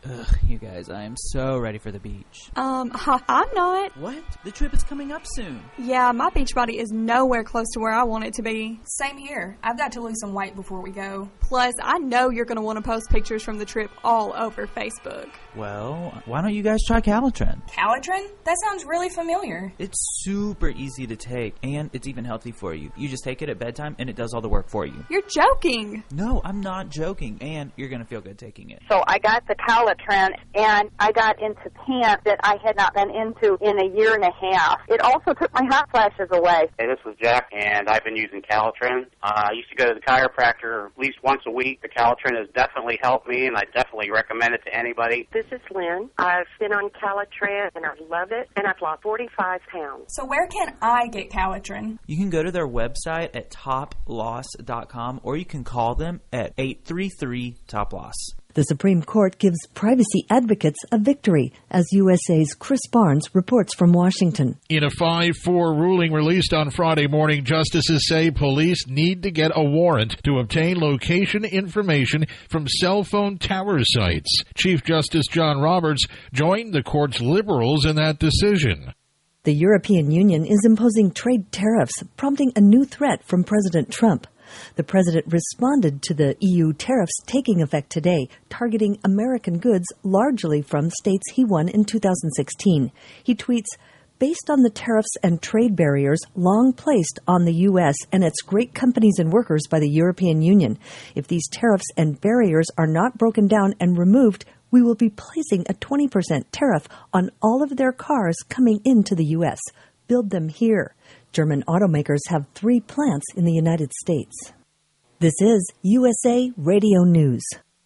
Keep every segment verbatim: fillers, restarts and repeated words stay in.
Ugh, you guys, I am so ready for the beach. Um, I'm not. What? The trip is coming up soon. Yeah, my beach body is nowhere close to where I want it to be. Same here. I've got to lose some weight before we go. Plus, I know you're going to want to post pictures from the trip all over Facebook. Well, why don't you guys try Calitrin? Calitrin? That sounds really familiar. It's super easy to take, and it's even healthy for you. You just take it at bedtime, and it does all the work for you. You're joking. No, I'm not joking, and you're going to feel good taking it. So I got the Calitrin, and I got into pants that I had not been into in a year and a half. It also took my hot flashes away. Hey, this is Jack, and I've been using Calitrin. Uh, I used to go to the chiropractor at least once a week. The Calitrin has definitely helped me, and I definitely recommend it to anybody. This is Lynn. I've been on Calitrin, and I love it, and I've lost forty-five pounds. So where can I get Calitrin? You can go to their website at top loss dot com, or you can call them at eight three three top loss. The Supreme Court gives privacy advocates a victory, as U S A's Chris Barnes reports from Washington. In a five four ruling released on Friday morning, justices say police need to get a warrant to obtain location information from cell phone tower sites. Chief Justice John Roberts joined the court's liberals in that decision. The European Union is imposing trade tariffs, prompting a new threat from President Trump. The president responded to the E U tariffs taking effect today, targeting American goods largely from states he won in two thousand sixteen. He tweets, "Based on the tariffs and trade barriers long placed on the U S and its great companies and workers by the European Union, if these tariffs and barriers are not broken down and removed, we will be placing a twenty percent tariff on all of their cars coming into the U S. Build them here." German automakers have three plants in the United States. This is U S A Radio News.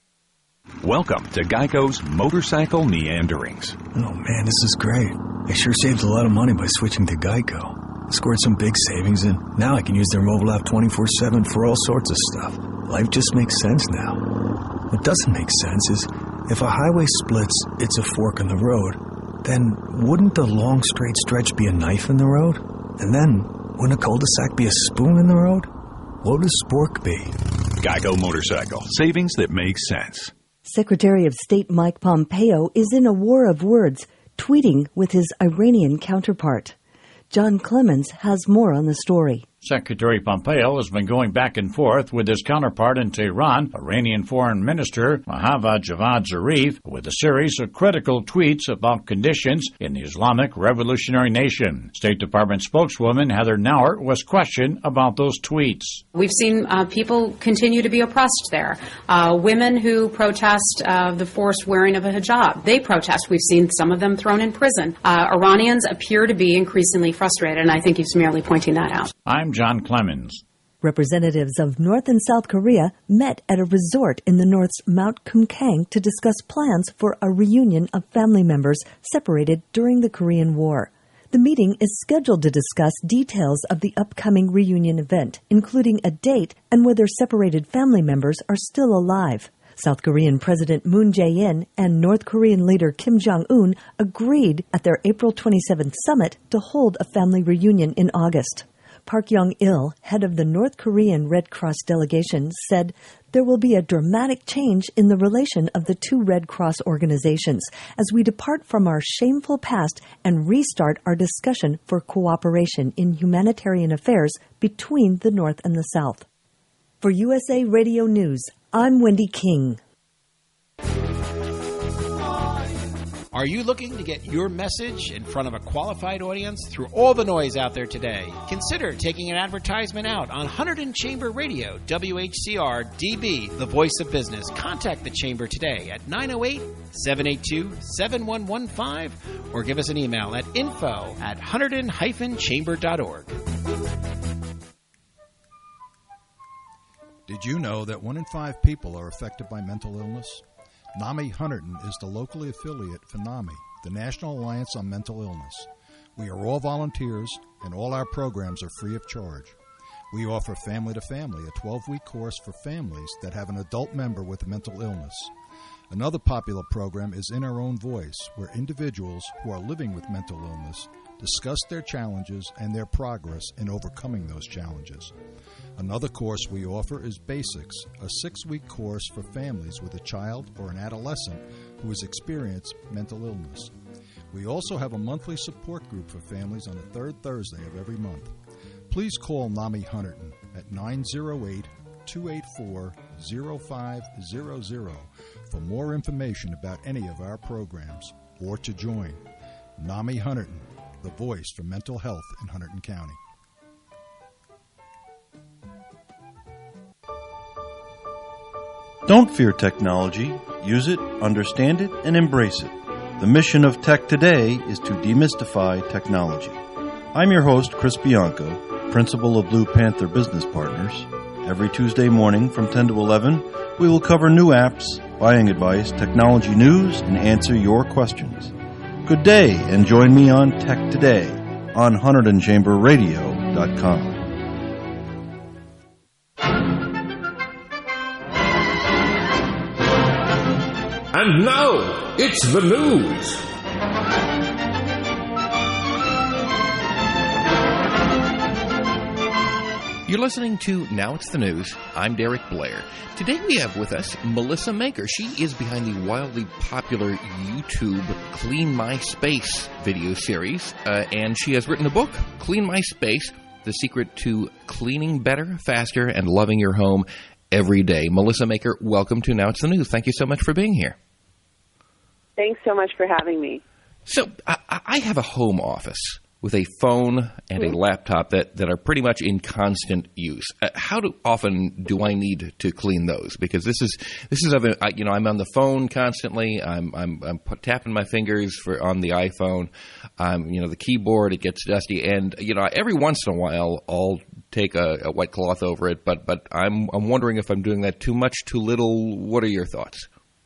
Welcome to Geico's Motorcycle Meanderings. Oh man, this is great. I sure saved a lot of money by switching to Geico. I scored some big savings, and now I can use their mobile app twenty-four seven for all sorts of stuff. Life just makes sense now. What doesn't make sense is if a highway splits, it's a fork in the road, then wouldn't the long straight stretch be a knife in the road? And then, wouldn't a cul-de-sac be a spoon in the road? What would a spork be? Geico Motorcycle. Savings that make sense. Secretary of State Mike Pompeo is in a war of words, tweeting with his Iranian counterpart. John Clemens has more on the story. Secretary Pompeo has been going back and forth with his counterpart in Tehran, Iranian Foreign Minister Mohammad Javad Zarif, with a series of critical tweets about conditions in the Islamic Revolutionary Nation. State Department spokeswoman Heather Nauert was questioned about those tweets. We've seen uh, people continue to be oppressed there. Uh, women who protest uh, the forced wearing of a hijab, they protest. We've seen some of them thrown in prison. Uh, Iranians appear to be increasingly frustrated, and I think he's merely pointing that out. I'm John Clemens. Representatives of North and South Korea met at a resort in the North's Mount Kumkang to discuss plans for a reunion of family members separated during the Korean War. The meeting is scheduled to discuss details of the upcoming reunion event, including a date and whether separated family members are still alive. South Korean President Moon Jae-in and North Korean leader Kim Jong-un agreed at their April twenty-seventh summit to hold a family reunion in August. Park Young-il, head of the North Korean Red Cross delegation, said there will be a dramatic change in the relation of the two Red Cross organizations as we depart from our shameful past and restart our discussion for cooperation in humanitarian affairs between the North and the South. For U S A Radio News, I'm Wendy King. Are you looking to get your message in front of a qualified audience through all the noise out there today? Consider taking an advertisement out on Hunterdon Chamber Radio, W H C R D B, the voice of business. Contact the Chamber today at nine oh eight, seven eight two, seven one one five or give us an email at info at hunterdon dash chamber dot org. Did you know that one in five people are affected by mental illness? NAMI Hunterdon is the locally affiliate for NAMI, the National Alliance on Mental Illness. We are all volunteers, and all our programs are free of charge. We offer Family to Family, a twelve-week course for families that have an adult member with a mental illness. Another popular program is In Our Own Voice, where individuals who are living with mental illness discuss their challenges and their progress in overcoming those challenges. Another course we offer is Basics, a six-week course for families with a child or an adolescent who has experienced mental illness. We also have a monthly support group for families on the third Thursday of every month. Please call NAMI Hunterdon at nine oh eight, two eight four, oh five hundred for more information about any of our programs or to join. NAMI Hunterdon, the voice for mental health in Hunterdon County. Don't fear technology. Use it, understand it, and embrace it. The mission of Tech Today is to demystify technology. I'm your host, Chris Bianco, principal of Blue Panther Business Partners. Every Tuesday morning from ten to eleven, we will cover new apps, buying advice, technology news, and answer your questions. Good day, and join me on Tech Today on Hunterdon Chamber Radio dot com. And now, it's the news. You're listening to Now It's the News. I'm Derek Blair. Today we have with us Melissa Maker. She is behind the wildly popular YouTube Clean My Space video series, uh, and she has written a book, Clean My Space, The Secret to Cleaning Better, Faster, and Loving Your Home Every Day. Melissa Maker, welcome to Now It's the News. Thank you so much for being here. Thanks so much for having me. So, I, I have a home office with a phone and a laptop that, that are pretty much in constant use. Uh, how do, often do I need to clean those? Because this is this is of a, I, you know I'm on the phone constantly. I'm I'm, I'm put, tapping my fingers for on the iPhone. Um, you know the keyboard, it gets dusty, and you know every once in a while I'll take a, a wet cloth over it. But but I'm I'm wondering if I'm doing that too much, too little. What are your thoughts?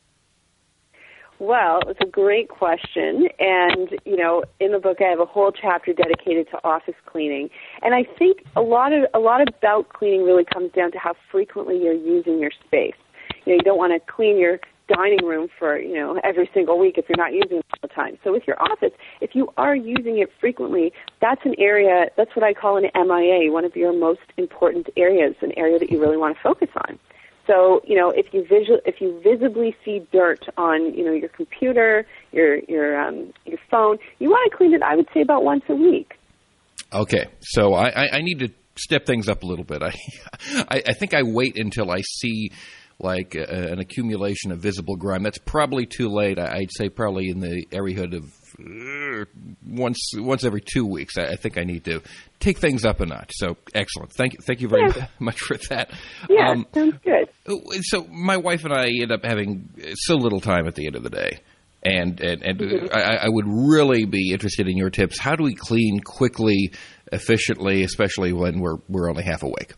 Well, it's a great question, and, you know, in the book I have a whole chapter dedicated to office cleaning, and I think a lot of a lot about cleaning really comes down to how frequently you're using your space. You know, you don't want to clean your dining room for, you know, every single week if you're not using it all the time. So with your office, if you are using it frequently, that's an area, that's what I call an M I A, one of your most important areas, an area that you really want to focus on. So, you know, if you visual, if you visibly see dirt on, you know, your computer, your your um, your phone, you want to clean it, I would say, about once a week. Okay, so I, I, I need to step things up a little bit. I, I, I think I wait until I see like a, an accumulation of visible grime. That's probably too late. I, I'd say probably in the area of uh, once once every two weeks. I, I think I need to take things up a notch. So excellent. Thank you. Thank you very yeah. much for that. Yeah, um, sounds good. So my wife and I end up having so little time at the end of the day. And and, and mm-hmm. I, I would really be interested in your tips. How do we clean quickly, efficiently, especially when we're we're only half awake?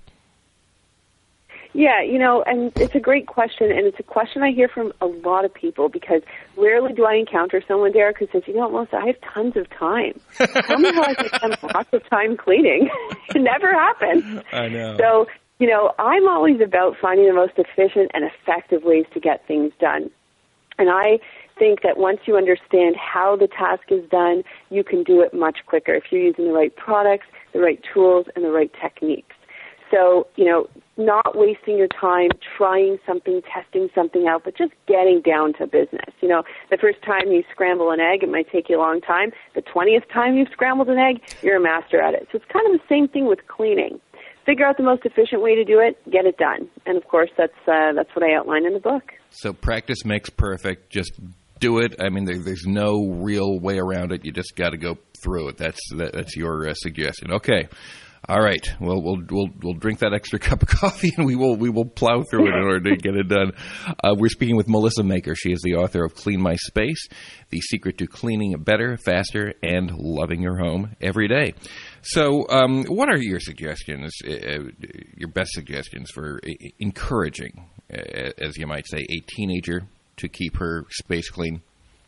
Yeah, you know, and it's a great question, and it's a question I hear from a lot of people because rarely do I encounter someone, Derek, who says, you know, Melissa, I have tons of time. Tell me how I can spend lots of time cleaning. It never happens. I know. So, you know, I'm always about finding the most efficient and effective ways to get things done. And I think that once you understand how the task is done, you can do it much quicker if you're using the right products, the right tools, and the right techniques. So, you know, not wasting your time trying something, testing something out, but just getting down to business. You know, the first time you scramble an egg, it might take you a long time. The twentieth time you've scrambled an egg, you're a master at it. So it's kind of the same thing with cleaning. Figure out the most efficient way to do it, get it done. And, of course, that's uh, that's what I outline in the book. So practice makes perfect. Just do it. I mean, there, there's no real way around it. You just got to go through it. That's that, that's your uh, suggestion. Okay. All right. Well, we'll we'll we'll drink that extra cup of coffee, and we will we will plow through it in order to get it done. Uh, we're speaking with Melissa Maker. She is the author of Clean My Space: The Secret to Cleaning Better, Faster, and Loving Your Home Every Day. So, um, what are your suggestions? Uh, your best suggestions for uh, encouraging, uh, as you might say, a teenager to keep her space clean?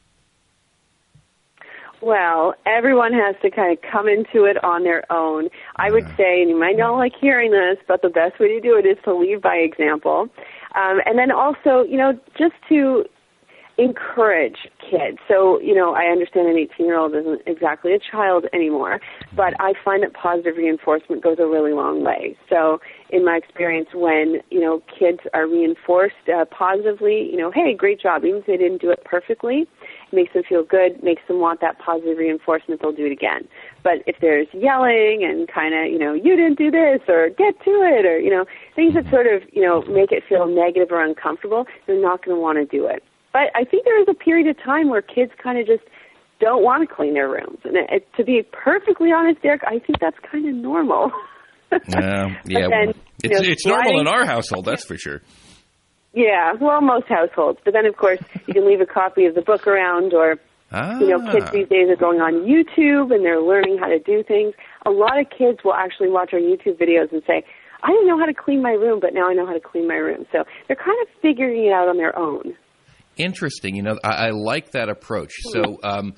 Well, everyone has to kind of come into it on their own. I would say, and you might not like hearing this, but the best way to do it is to lead by example. Um, and then also, you know, just to encourage kids. So, you know, I understand an eighteen-year-old isn't exactly a child anymore, but I find that positive reinforcement goes a really long way. So, in my experience, when, you know, kids are reinforced uh, positively, you know, hey, great job, even if they didn't do it perfectly, it makes them feel good, makes them want that positive reinforcement, they'll do it again. But if there's yelling and kind of, you know, you didn't do this, or get to it, or, you know, things that sort of, you know, make it feel negative or uncomfortable, they're not going to want to do it. But I think there is a period of time where kids kind of just don't want to clean their rooms. And it, it, to be perfectly honest, Derek, I think that's kind of normal. Uh, yeah, then, it's, know, it's normal sliding, in our household, that's for sure. Yeah, well, most households. But then, of course, you can leave a copy of the book around, or, ah. you know, kids these days are going on YouTube and they're learning how to do things. A lot of kids will actually watch our YouTube videos and say, I didn't know how to clean my room, but now I know how to clean my room. So they're kind of figuring it out on their own. Interesting. You know, I, I like that approach. So um,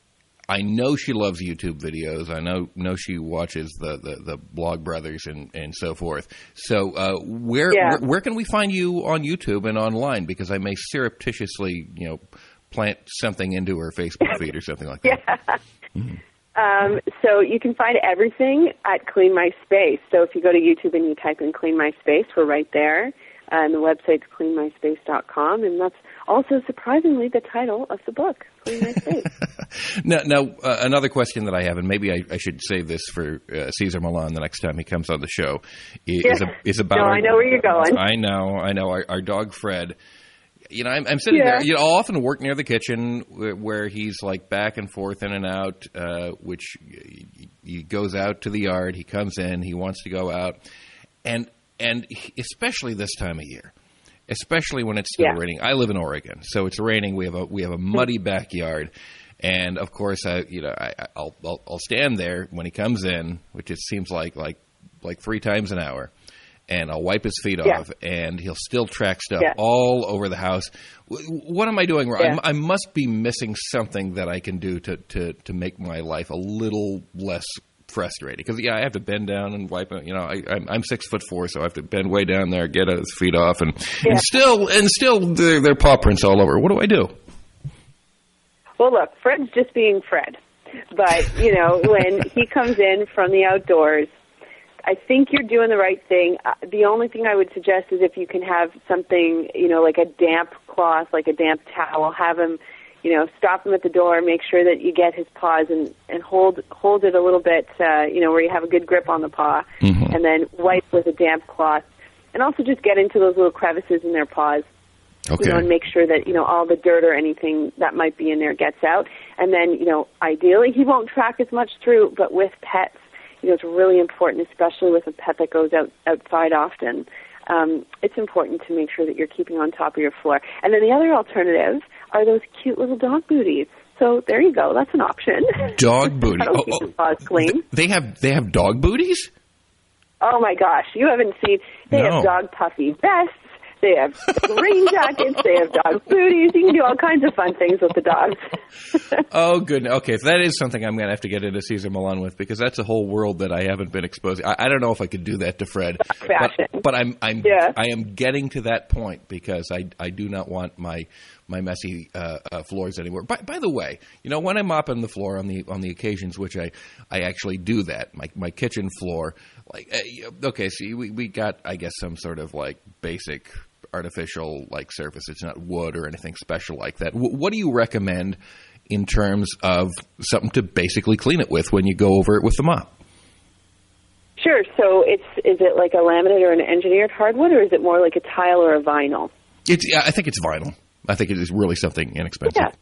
I know she loves YouTube videos. I know know she watches the, the, the Blog Brothers and, and so forth. So uh, where, Yeah. where where can we find you on YouTube and online? Because I may surreptitiously, you know, plant something into her Facebook feed or something like that. Yeah. Um, so you can find everything at Clean My Space. So if you go to YouTube and you type in Clean My Space, we're right there. Uh, and the website's clean my space dot com, and that's also surprisingly the title of the book, Clean My Space. Now, now uh, another question that I have, and maybe I, I should save this for uh, Cesar Millan the next time he comes on the show, is, Yeah. is, a, is about. No, our, I know where you're going. I know, I know. Our, our dog Fred. You know, I'm, I'm sitting Yeah. there. You know, I'll often work near the kitchen where, where he's like back and forth in and out. Uh, which he, he goes out to the yard. He comes in. He wants to go out, and and especially this time of year. Especially when it's still Yeah. raining. I live in Oregon, so it's raining. We have a we have a muddy backyard, and of course, I you know I, I'll, I'll I'll stand there when he comes in, which it seems like like like three times an hour, and I'll wipe his feet Yeah. off, and he'll still track stuff Yeah. all over the house. W- What am I doing wrong? Yeah. I, I must be missing something that I can do to to to make my life a little less frustrating, because yeah, I have to bend down and wipe it. You know, I, I'm, I'm six foot four, so I have to bend way down there, get his feet off, and, Yeah. and still and still there there are paw prints all over. What do I do? Well, look, Fred's just being Fred. But, you know, when he comes in from the outdoors, I think you're doing the right thing. Uh, the only thing I would suggest is if you can have something, you know, like a damp cloth, like a damp towel, have him, you know, stop him at the door, make sure that you get his paws and, and hold hold it a little bit, uh, you know, where you have a good grip on the paw, Mhm. and then wipe with a damp cloth. And also just get into those little crevices in their paws. Okay. You know, and make sure that, you know, all the dirt or anything that might be in there gets out. And then, you know, ideally he won't track as much through, but with pets, you know, it's really important, especially with a pet that goes out outside often. Um, it's important to make sure that you're keeping on top of your floor. And then the other alternative are those cute little dog booties. So there you go. That's an option. Dog booty. That'll Oh, keep oh, the paws clean. They have they have dog booties? Oh my gosh, you haven't seen. They No. have dog puffy vests. They have rain jackets. They have dog booties. You can do all kinds of fun things with the dogs. Oh, good. Okay, so that is something I'm going to have to get into Cesar Millan with, because that's a whole world that I haven't been exposed. I, I don't know if I could do that to Fred, Fashion. but, but I'm I'm Yeah. I am getting to that point, because I I do not want my my messy uh, uh, floors anymore. By, by the way, you know, when I'm mopping the floor on the on the occasions which I, I actually do that, my my kitchen floor, like uh, okay, see, we we got I guess some sort of like basic artificial like surface. It's not wood or anything special like that. W- what do you recommend in terms of something to basically clean it with when you go over it with the mop? Sure. So it's is it like a laminate or an engineered hardwood, or is it more like a tile or a vinyl? It's yeah, I think it's vinyl. I think it is really something inexpensive. Yeah.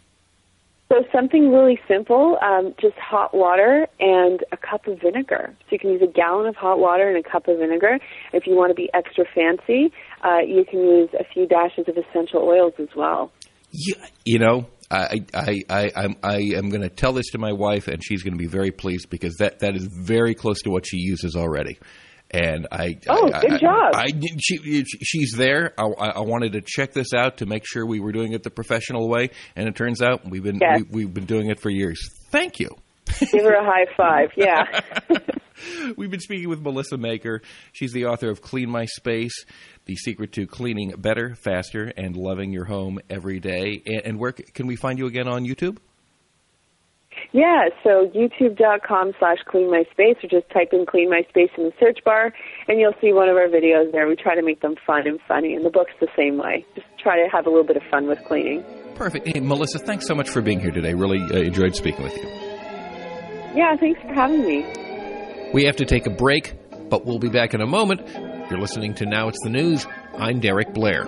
So something really simple, um, just hot water and a cup of vinegar. So you can use a gallon of hot water and a cup of vinegar. If you want to be extra fancy, uh, you can use a few dashes of essential oils as well. Yeah, you know, I I I I'm, I am going to tell this to my wife, and she's going to be very pleased, because that, that is very close to what she uses already. And I Oh, I, good I, job. I, I she she's there. I, I wanted to check this out to make sure we were doing it the professional way, and it turns out we've been Yes. we, we've been doing it for years. Thank you. Give her a high five. Yeah. We've been speaking with Melissa Maker. She's the author of Clean My Space. the secret to cleaning better, faster, and loving your home every day. And, and where c- can we find you again on YouTube? Yeah, so youtube.com slash clean my space, or just type in clean my space in the search bar, and you'll see one of our videos there. We try to make them fun and funny, and the book's the same way. Just try to have a little bit of fun with cleaning. Perfect. Hey, Melissa, thanks so much for being here today. Really uh, enjoyed speaking with you. Yeah, thanks for having me. We have to take a break, but we'll be back in a moment. You're listening to Now It's the News. I'm Derek Blair.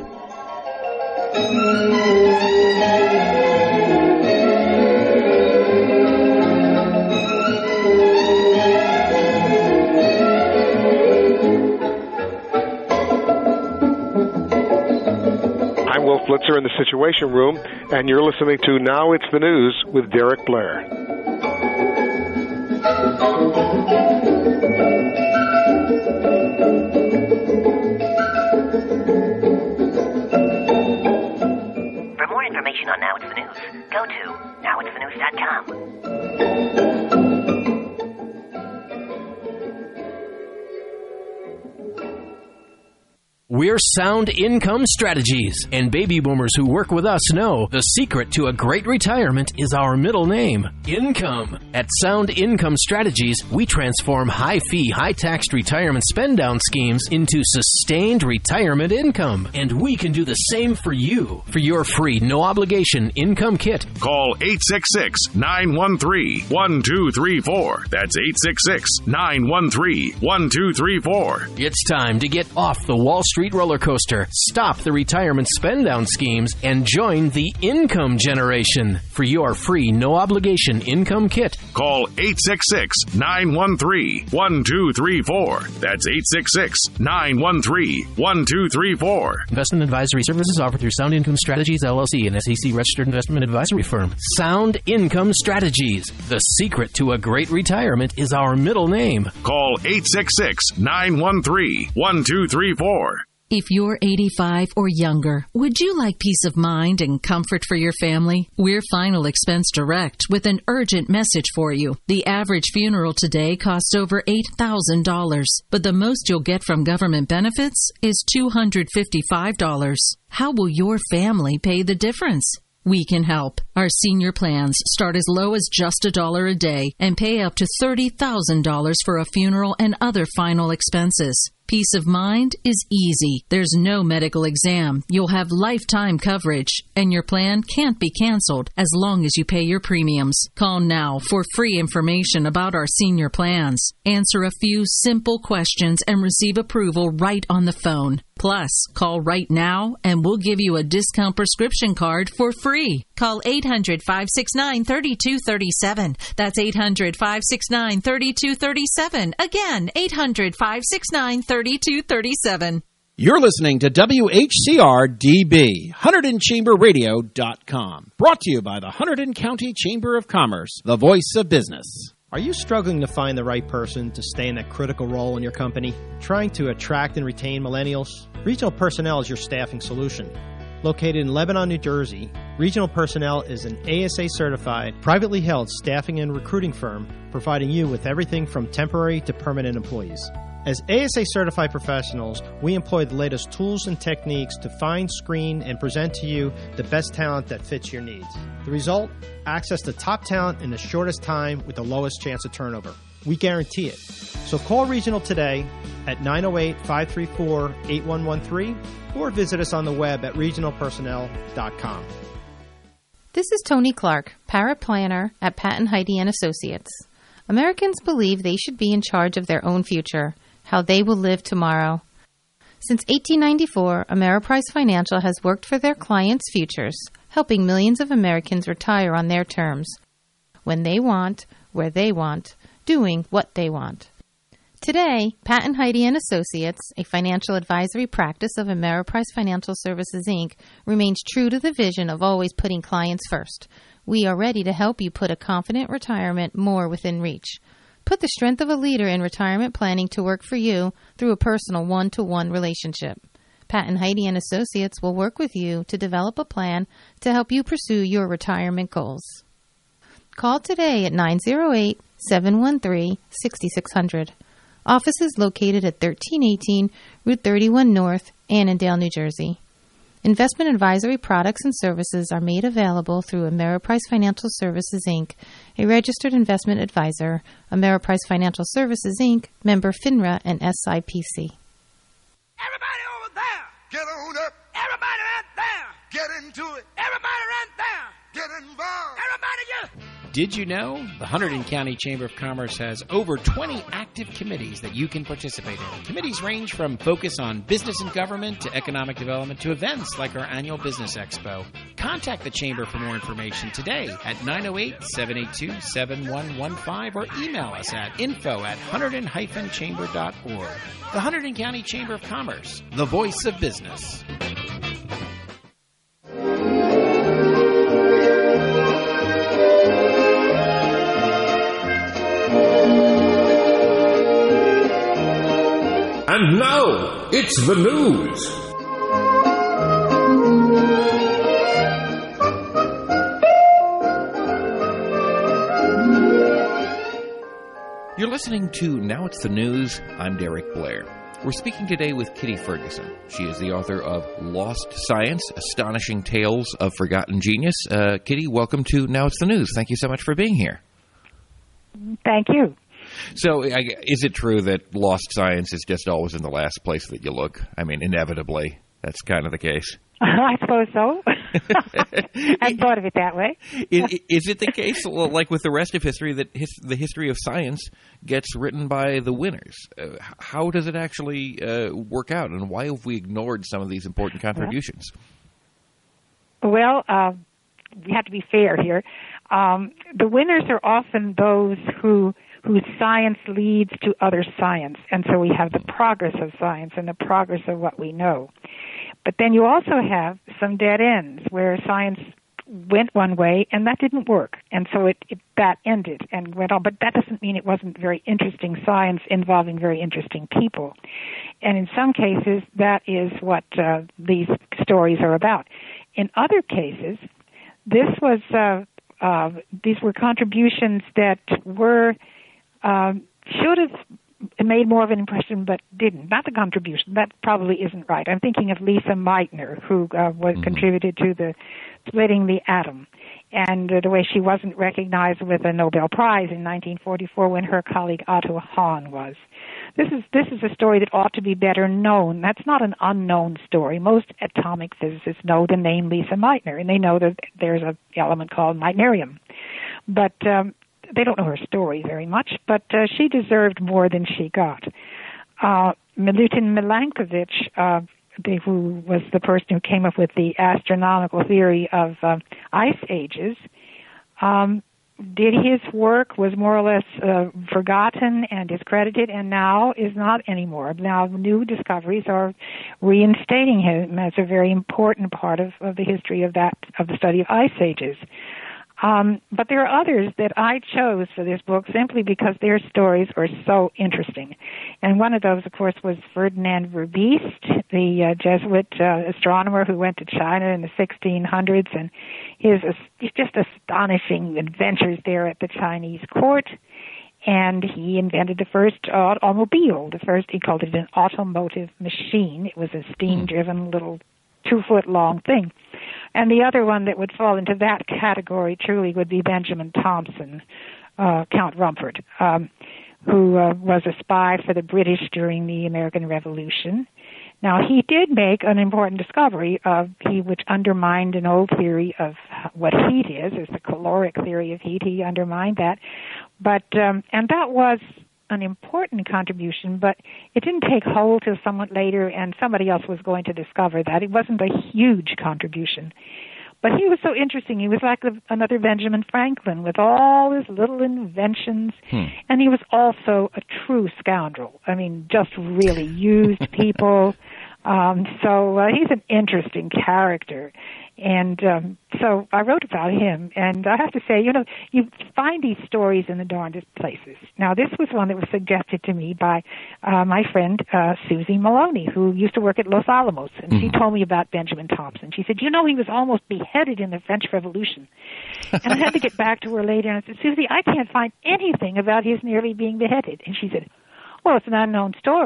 I'm Will Flitzer in the Situation Room, and you're listening to Now It's the News with Derek Blair. For more information on Now It's the News, go to now it's the news dot com. We're Sound Income Strategies, and baby boomers who work with us know the secret to a great retirement is our middle name, Income. At Sound Income Strategies, we transform high-fee, high-taxed retirement spend-down schemes into sustained retirement income. And we can do the same for you. For your free, no-obligation income kit, call eight six six, nine one three, one two three four. That's eight six six, nine one three, one two three four. It's time to get off the Wall Street roller coaster, stop the retirement spend-down schemes, and join the income generation. For your free, no-obligation income kit, call eight six six, nine one three, one two three four. That's eight six six, nine one three, one two three four. Investment advisory services offered through Sound Income Strategies, L L C, an S E C-registered investment advisory firm. Sound Income Strategies. The secret to a great retirement is our middle name. Call eight six six, nine one three, one two three four. If you're eighty-five or younger, would you like peace of mind and comfort for your family? We're Final Expense Direct with an urgent message for you. The average funeral today costs over eight thousand dollars, but the most you'll get from government benefits is two hundred fifty-five dollars. How will your family pay the difference? We can help. Our senior plans start as low as just a dollar a day and pay up to thirty thousand dollars for a funeral and other final expenses. Peace of mind is easy. There's no medical exam. You'll have lifetime coverage, and your plan can't be canceled as long as you pay your premiums. Call now for free information about our senior plans. Answer a few simple questions and receive approval right on the phone. Plus, call right now and we'll give you a discount prescription card for free. Call eight hundred, five six nine, three two three seven. That's eight hundred, five six nine, three two three seven. Again, eight hundred, five six nine, three two three seven. You're listening to W H C R D B, Hunterdon Chamber Radio dot com. Brought to you by the Hunterdon County Chamber of Commerce, the voice of business. Are you struggling to find the right person to stay in that critical role in your company? Trying to attract and retain millennials? Regional Personnel is your staffing solution. Located in Lebanon, New Jersey, Regional Personnel is an A S A-certified, privately held staffing and recruiting firm providing you with everything from temporary to permanent employees. As A S A-certified professionals, we employ the latest tools and techniques to find, screen, and present to you the best talent that fits your needs. The result? Access to top talent in the shortest time with the lowest chance of turnover. We guarantee it. So call Regional today at nine oh eight, five three four, eight one one three or visit us on the web at regional personnel dot com. This is Tony Clark, paraplanner at Patton Heide and Associates. Americans believe they should be in charge of their own future, how they will live tomorrow. Since eighteen ninety-four, Ameriprise Financial has worked for their clients' futures, helping millions of Americans retire on their terms, when they want, where they want, doing what they want. Today, Patton Heide and Associates, a financial advisory practice of Ameriprise Financial Services, Incorporated, remains true to the vision of always putting clients first. We are ready to help you put a confident retirement more within reach. Put the strength of a leader in retirement planning to work for you through a personal one-to-one relationship. Patton Heide and Associates will work with you to develop a plan to help you pursue your retirement goals. Call today at nine oh eight, seven one three, six six zero zero. Office is located at thirteen eighteen Route thirty-one North Annandale, New Jersey. Investment advisory products and services are made available through Ameriprise Financial Services, Incorporated, a registered investment advisor, Ameriprise Financial Services, Incorporated, member FINRA and S I P C. Everybody over there, get on up. Everybody right there, get into it. Everybody right there, get involved. Everybody get... Did you know the Hunterdon County Chamber of Commerce has over twenty active committees that you can participate in? Committees range from focus on business and government to economic development to events like our annual Business Expo. Contact the Chamber for more information today at nine oh eight, seven eight two, seven one one five or email us at info at hunterdon dash chamber dot org. The Hunterdon County Chamber of Commerce, the voice of business. And now, it's the news. You're listening to Now It's the News. I'm Derek Blair. We're speaking today with Kitty Ferguson. She is the author of Lost Science, Astonishing Tales of Forgotten Genius. Uh, Kitty, welcome to Now It's the News. Thank you so much for being here. Thank you. So, I, is it true that lost science is just always in the last place that you look? I mean, inevitably, that's kind of the case. I suppose so. I thought of it that way. is, is it the case, like with the rest of history, that his, the history of science gets written by the winners? Uh, how does it actually uh, work out, and why have we ignored some of these important contributions? Well, uh, we have to be fair here. Um, the winners are often those who whose science leads to other science. And so we have the progress of science and the progress of what we know. But then you also have some dead ends where science went one way and that didn't work. And so it, it that ended and went on. But that doesn't mean it wasn't very interesting science involving very interesting people. And in some cases, that is what uh, these stories are about. In other cases, this was uh, uh, these were contributions that were Um, should have made more of an impression, but didn't. Not the contribution. That probably isn't right. I'm thinking of Lisa Meitner, who uh, was mm-hmm. contributed to the splitting the atom, and uh, the way she wasn't recognized with a Nobel Prize in nineteen forty-four when her colleague Otto Hahn was. This is this is a story that ought to be better known. That's not an unknown story. Most atomic physicists know the name Lisa Meitner, and they know that there's an element called meitnerium, but um, they don't know her story very much, but uh, she deserved more than she got. Uh, Milutin Milankovitch, uh, the, who was the person who came up with the astronomical theory of uh, ice ages, um, did his work, was more or less uh, forgotten and discredited, and now is not anymore. Now new discoveries are reinstating him as a very important part of, of the history of that of the study of ice ages. Um, but there are others that I chose for this book simply because their stories are so interesting. And one of those, of course, was Ferdinand Verbiest, the uh, Jesuit uh, astronomer who went to China in the sixteen hundreds, and his uh, just astonishing adventures there at the Chinese court. And he invented the first uh, automobile. The first, he called it an automotive machine. It was a steam-driven little two-foot-long thing. And the other one that would fall into that category truly would be Benjamin Thompson, uh, Count Rumford, um, who uh, was a spy for the British during the American Revolution. Now, he did make an important discovery, of he which undermined an old theory of what heat is, is the caloric theory of heat. He undermined that. But um, and that was an important contribution, but it didn't take hold till somewhat later, and somebody else was going to discover that. It wasn't a huge contribution. But he was so interesting. He was like another Benjamin Franklin with all his little inventions, hmm. and he was also a true scoundrel. I mean, just really used people. Um, so uh, he's an interesting character. And um, so I wrote about him, and I have to say, you know, you find these stories in the darndest places. Now, this was one that was suggested to me by uh, my friend uh, Susie Maloney, who used to work at Los Alamos, and mm-hmm. she told me about Benjamin Thompson. She said, you know, he was almost beheaded in the French Revolution. And I had to get back to her later, and I said, Susie, I can't find anything about his nearly being beheaded. And she said, well, it's an unknown story.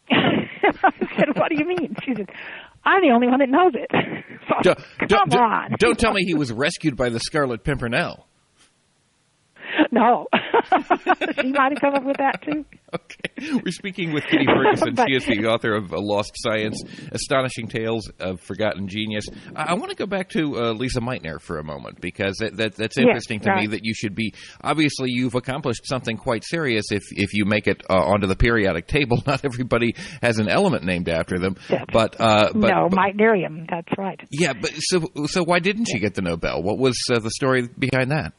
I said, what do you mean? She said, I'm the only one that knows it. So, don't, come don't, on. Don't tell me he was rescued by the Scarlet Pimpernel. No. She might have come up with that, too. Okay. We're speaking with Kitty Ferguson. She is the author of uh, Lost Science, Astonishing Tales of Forgotten Genius. I, I want to go back to uh, Lisa Meitner for a moment, because that, that, that's interesting yes, to right. me that you should be – obviously, you've accomplished something quite serious if, if you make it uh, onto the periodic table. Not everybody has an element named after them. That's, but, uh, but No, but, Meitnerium, that's right. Yeah, but so, so why didn't she get the Nobel? What was uh, the story behind that?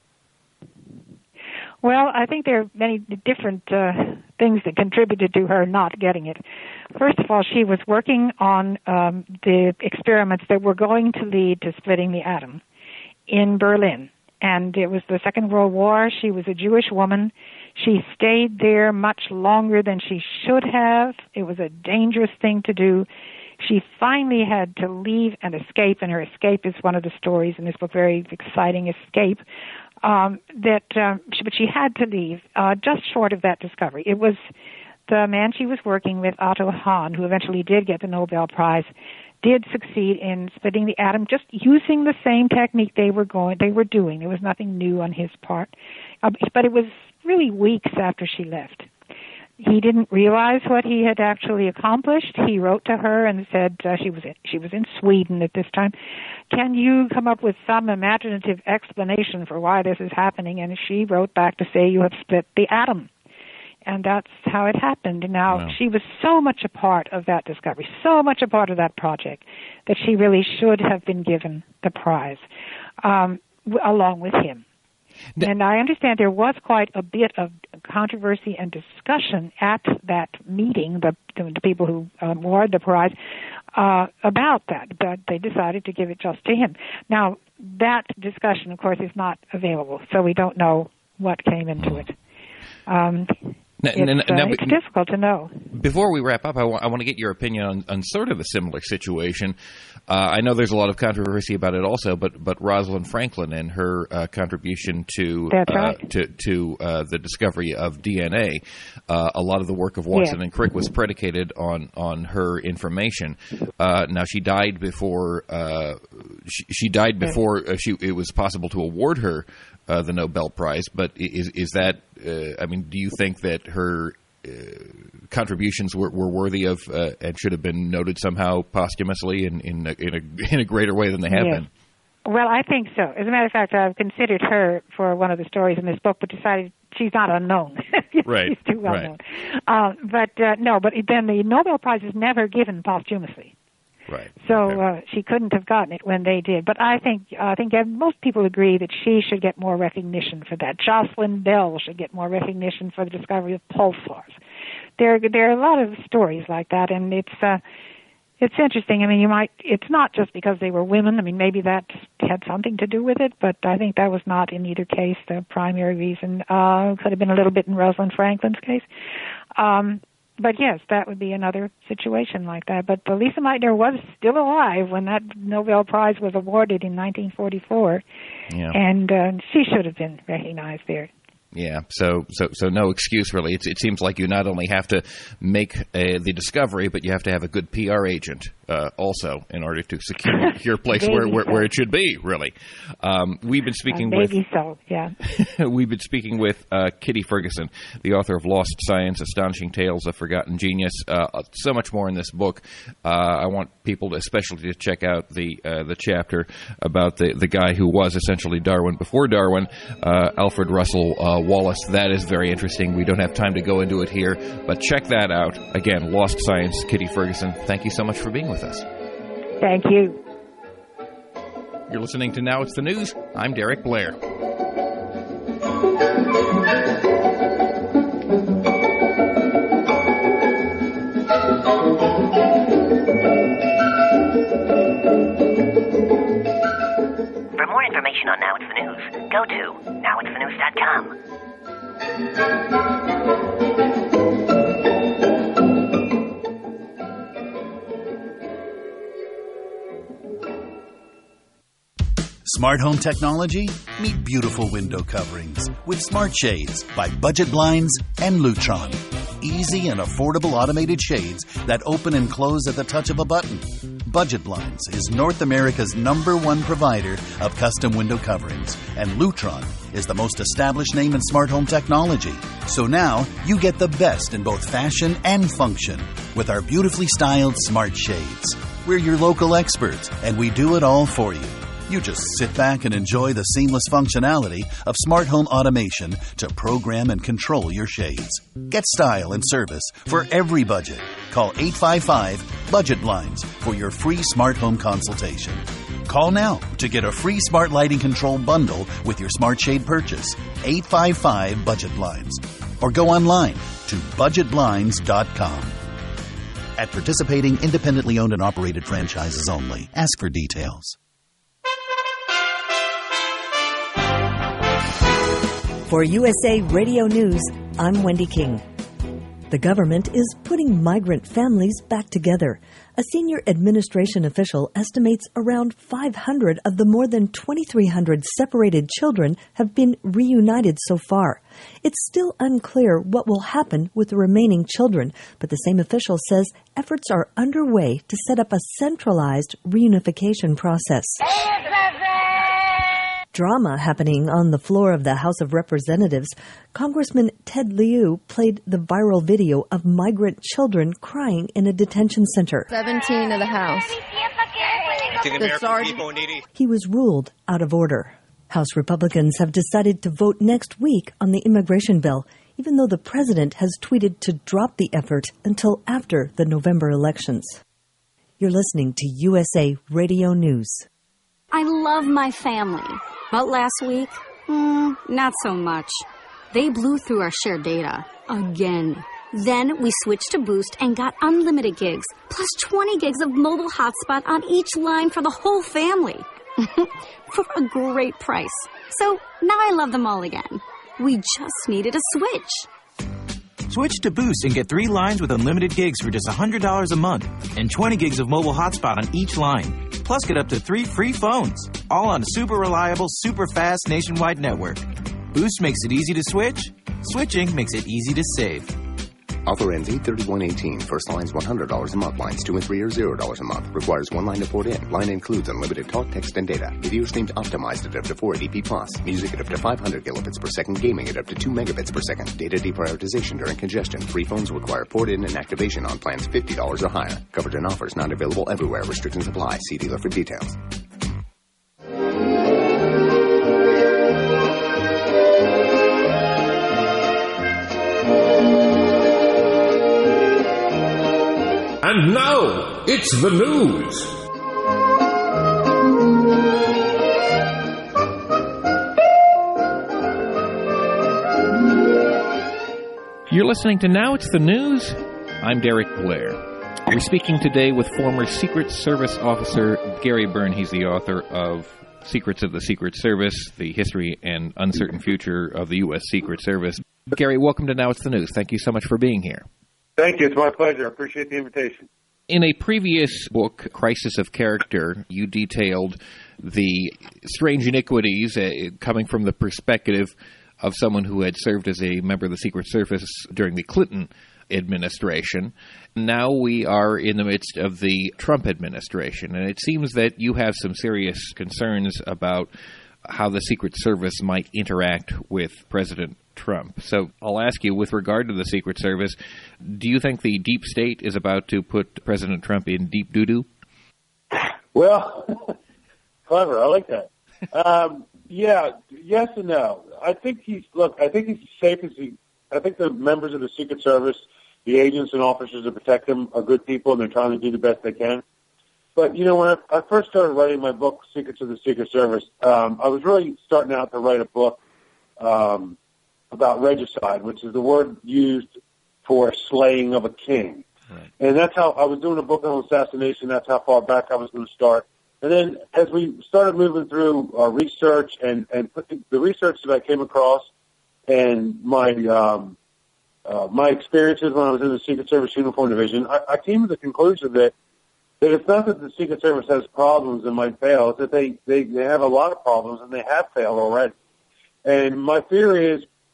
Well, I think there are many different uh, things that contributed to her not getting it. First of all, she was working on um, the experiments that were going to lead to splitting the atom in Berlin. And it was the Second World War. She was a Jewish woman. She stayed there much longer than she should have. It was a dangerous thing to do. She finally had to leave and escape, and her escape is one of the stories in this book, very exciting escape. Um, that, uh, she, but she had to leave uh, just short of that discovery. It was the man she was working with, Otto Hahn, who eventually did get the Nobel Prize, did succeed in splitting the atom, just using the same technique they were going, they were doing. There was nothing new on his part, uh, but it was really weeks after she left. He didn't realize what he had actually accomplished. He wrote to her and said uh, she was in, she was in Sweden at this time. Can you come up with some imaginative explanation for why this is happening? And she wrote back to say, you have split the atom. And that's how it happened. Now, wow. She was so much a part of that discovery, so much a part of that project, that she really should have been given the prize, um, w- along with him. The, and I understand there was quite a bit of controversy and discussion at that meeting, the, the people who um, awarded the prize, uh, about that, but they decided to give it just to him. Now, that discussion, of course, is not available, so we don't know what came into it. Um, Now, it's, now, now, uh, it's difficult to know. Before we wrap up, I, wa- I want to get your opinion on, on sort of a similar situation. Uh, I know there's a lot of controversy about it also, but but Rosalind Franklin and her uh, contribution to That's uh, right. to, to uh, the discovery of D N A, uh, a lot of the work of Watson yeah. and Crick was predicated on, on her information. Uh, now, she died before uh, she, she died before uh, she it was possible to award her Uh, the Nobel Prize, but is is that? Uh, I mean, do you think that her uh, contributions were, were worthy of uh, and should have been noted somehow posthumously in in a, in a, in a greater way than they have yes. been? Well, I think so. As a matter of fact, I've considered her for one of the stories in this book, but decided she's not unknown. Right. She's too well right. known. Uh, but uh, no, but then the Nobel Prize is never given posthumously. Right. So okay. uh, she couldn't have gotten it when they did. But I think I think most people agree that she should get more recognition for that. Jocelyn Bell should get more recognition for the discovery of pulsars. There, there are a lot of stories like that, and it's uh, it's interesting. I mean, you might. It's not just because they were women. I mean, maybe that had something to do with it, but I think that was not in either case the primary reason. Uh, could have been a little bit in Rosalind Franklin's case. Um, But yes, that would be another situation like that. But Lisa Meitner was still alive when that Nobel Prize was awarded in nineteen forty-four, yeah. and uh, she should have been recognized there. Yeah, so so so no excuse really. It's, it seems like you not only have to make uh, the discovery, but you have to have a good P R agent uh, also in order to secure your place where, where, so. where it should be. Really, um, we've been speaking uh, maybe with so. Yeah, we've been speaking with uh, Kitty Ferguson, the author of Lost Science: Astonishing Tales of Forgotten Genius. Uh, so much more in this book. Uh, I want people to especially to check out the uh, the chapter about the the guy who was essentially Darwin before Darwin, uh, Alfred Russel Uh, Wallace. That is very interesting. We don't have time to go into it here, but check that out. Again, Lost Science, Kitty Ferguson. Thank you so much for being with us. Thank you. You're listening to Now It's the News. I'm Derek Blair. For more information on Now It's the News, go to now it's the news dot com. Smart home technology? Meet beautiful window coverings with Smart Shades by Budget Blinds and Lutron. easy and affordable automated shades that open and close at the touch of a button. Budget Blinds is North America's number one provider of custom window coverings, and Lutron is the most established name in smart home technology. So now you get the best in both fashion and function with our beautifully styled smart shades. We're your local experts, and we do it all for you. You just sit back and enjoy the seamless functionality of smart home automation to program and control your shades. Get style and service for every budget. Call eight five five, budget blinds for your free smart home consultation. Call now to get a free smart lighting control bundle with your smart shade purchase. eight five five, budget blinds. Or go online to budget blinds dot com. At participating independently owned and operated franchises only. Ask for details. For U S A Radio News, I'm Wendy King. The government is putting migrant families back together. A senior administration official estimates around five hundred of the more than twenty-three hundred separated children have been reunited so far. It's still unclear what will happen with the remaining children, but the same official says efforts are underway to set up a centralized reunification process. Drama happening on the floor of the House of Representatives. Congressman Ted Lieu played the viral video of migrant children crying in a detention center. seventeen of the House. The sergeant. He was ruled out of order. House Republicans have decided to vote next week on the immigration bill, even though the president has tweeted to drop the effort until after the November elections. You're listening to U S A Radio News. I love my family, but last week, mm, not so much. They blew through our shared data. Again. Then we switched to Boost and got unlimited gigs, plus twenty gigs of mobile hotspot on each line for the whole family. For a great price. So now I love them all again. We just needed a switch. Switch to Boost and get three lines with unlimited gigs for just one hundred dollars a month and twenty gigs of mobile hotspot on each line. Plus, get up to three free phones, all on a super reliable, super fast nationwide network. Boost makes it easy to switch. Switching makes it easy to save. Offer ends eight thirty-one eighteen. First line's one hundred dollars a month. Lines two and three are zero dollars a month. Requires one line to port in. Line includes unlimited talk, text, and data. Video streams optimized at up to four eighty p plus. Music at up to five hundred kilobits per second. Gaming at up to two megabits per second. Data deprioritization during congestion. Free phones require port in and activation on plans fifty dollars or higher. Coverage and offers not available everywhere. Restrictions apply. See dealer for details. And now, it's the news. You're listening to Now It's the News. I'm Derek Blair. We're speaking today with former Secret Service officer Gary Byrne. He's the author of Secrets of the Secret Service, The History and Uncertain Future of the U S. Secret Service. Gary, welcome to Now It's the News. Thank you so much for being here. Thank you. It's my pleasure. I appreciate the invitation. In a previous book, Crisis of Character, you detailed the strange iniquities uh, coming from the perspective of someone who had served as a member of the Secret Service during the Clinton administration. Now we are in the midst of the Trump administration, and it seems that you have some serious concerns about how the Secret Service might interact with President Trump. So I'll ask you, with regard to the Secret Service, do you think the deep state is about to put President Trump in deep doo-doo? Well, clever. I like that. Um, yeah, yes and no. I think he's, look, I think he's safe as he, I think the members of the Secret Service, the agents and officers that protect him are good people and they're trying to do the best they can. But, you know, when I, I first started writing my book, Secrets of the Secret Service, um, I was really starting out to write a book um, about regicide, which is the word used for slaying of a king. Right. And that's how I was doing a book on assassination. That's how far back I was going to start. And then as we started moving through our research and, and put the, the research that I came across and my um, uh, my experiences when I was in the Secret Service Uniform Division, I, I came to the conclusion that that it's not that the Secret Service has problems and might fail. It's that they, they, they have a lot of problems and they have failed already. And my theory is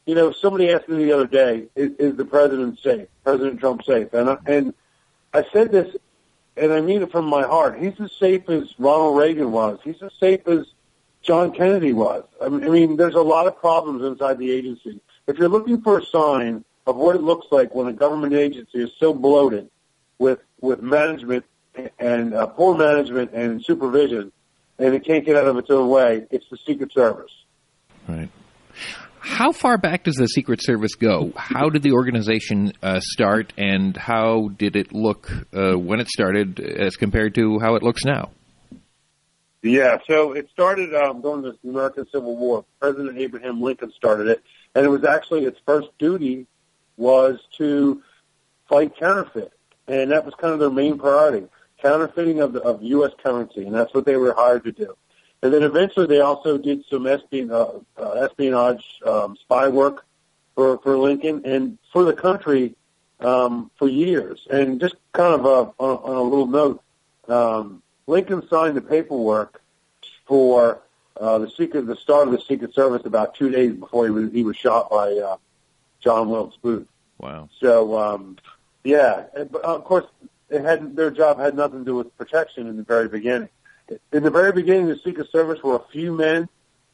you know, somebody asked me the other day, is, is the president safe? President Trump safe? And I, and I said this, and I mean it from my heart. He's as safe as Ronald Reagan was. He's as safe as John Kennedy was. I mean, I mean, there's a lot of problems inside the agency. If you're looking for a sign of what it looks like when a government agency is so bloated with with management and uh, poor management and supervision, and it can't get out of its own way, it's the Secret Service. Right. How far back does the Secret Service go? How did the organization uh, start, and how did it look uh, when it started as compared to how it looks now? Yeah, so it started um, during the American Civil War. President Abraham Lincoln started it, and it was actually its first duty was to fight counterfeit, and that was kind of their main priority, counterfeiting of, the, of U S currency, and that's what they were hired to do. And then eventually they also did some espionage, uh, espionage um, spy work for, for Lincoln and for the country um, for years. And just kind of a, on, on a little note, um, Lincoln signed the paperwork for uh, the secret, the start of the Secret Service about two days before he was, he was shot by uh, John Wilkes Booth. Wow. So, um, yeah, and, but of course, it had their job had nothing to do with protection in the very beginning. In the very beginning, the Secret Service were a few men.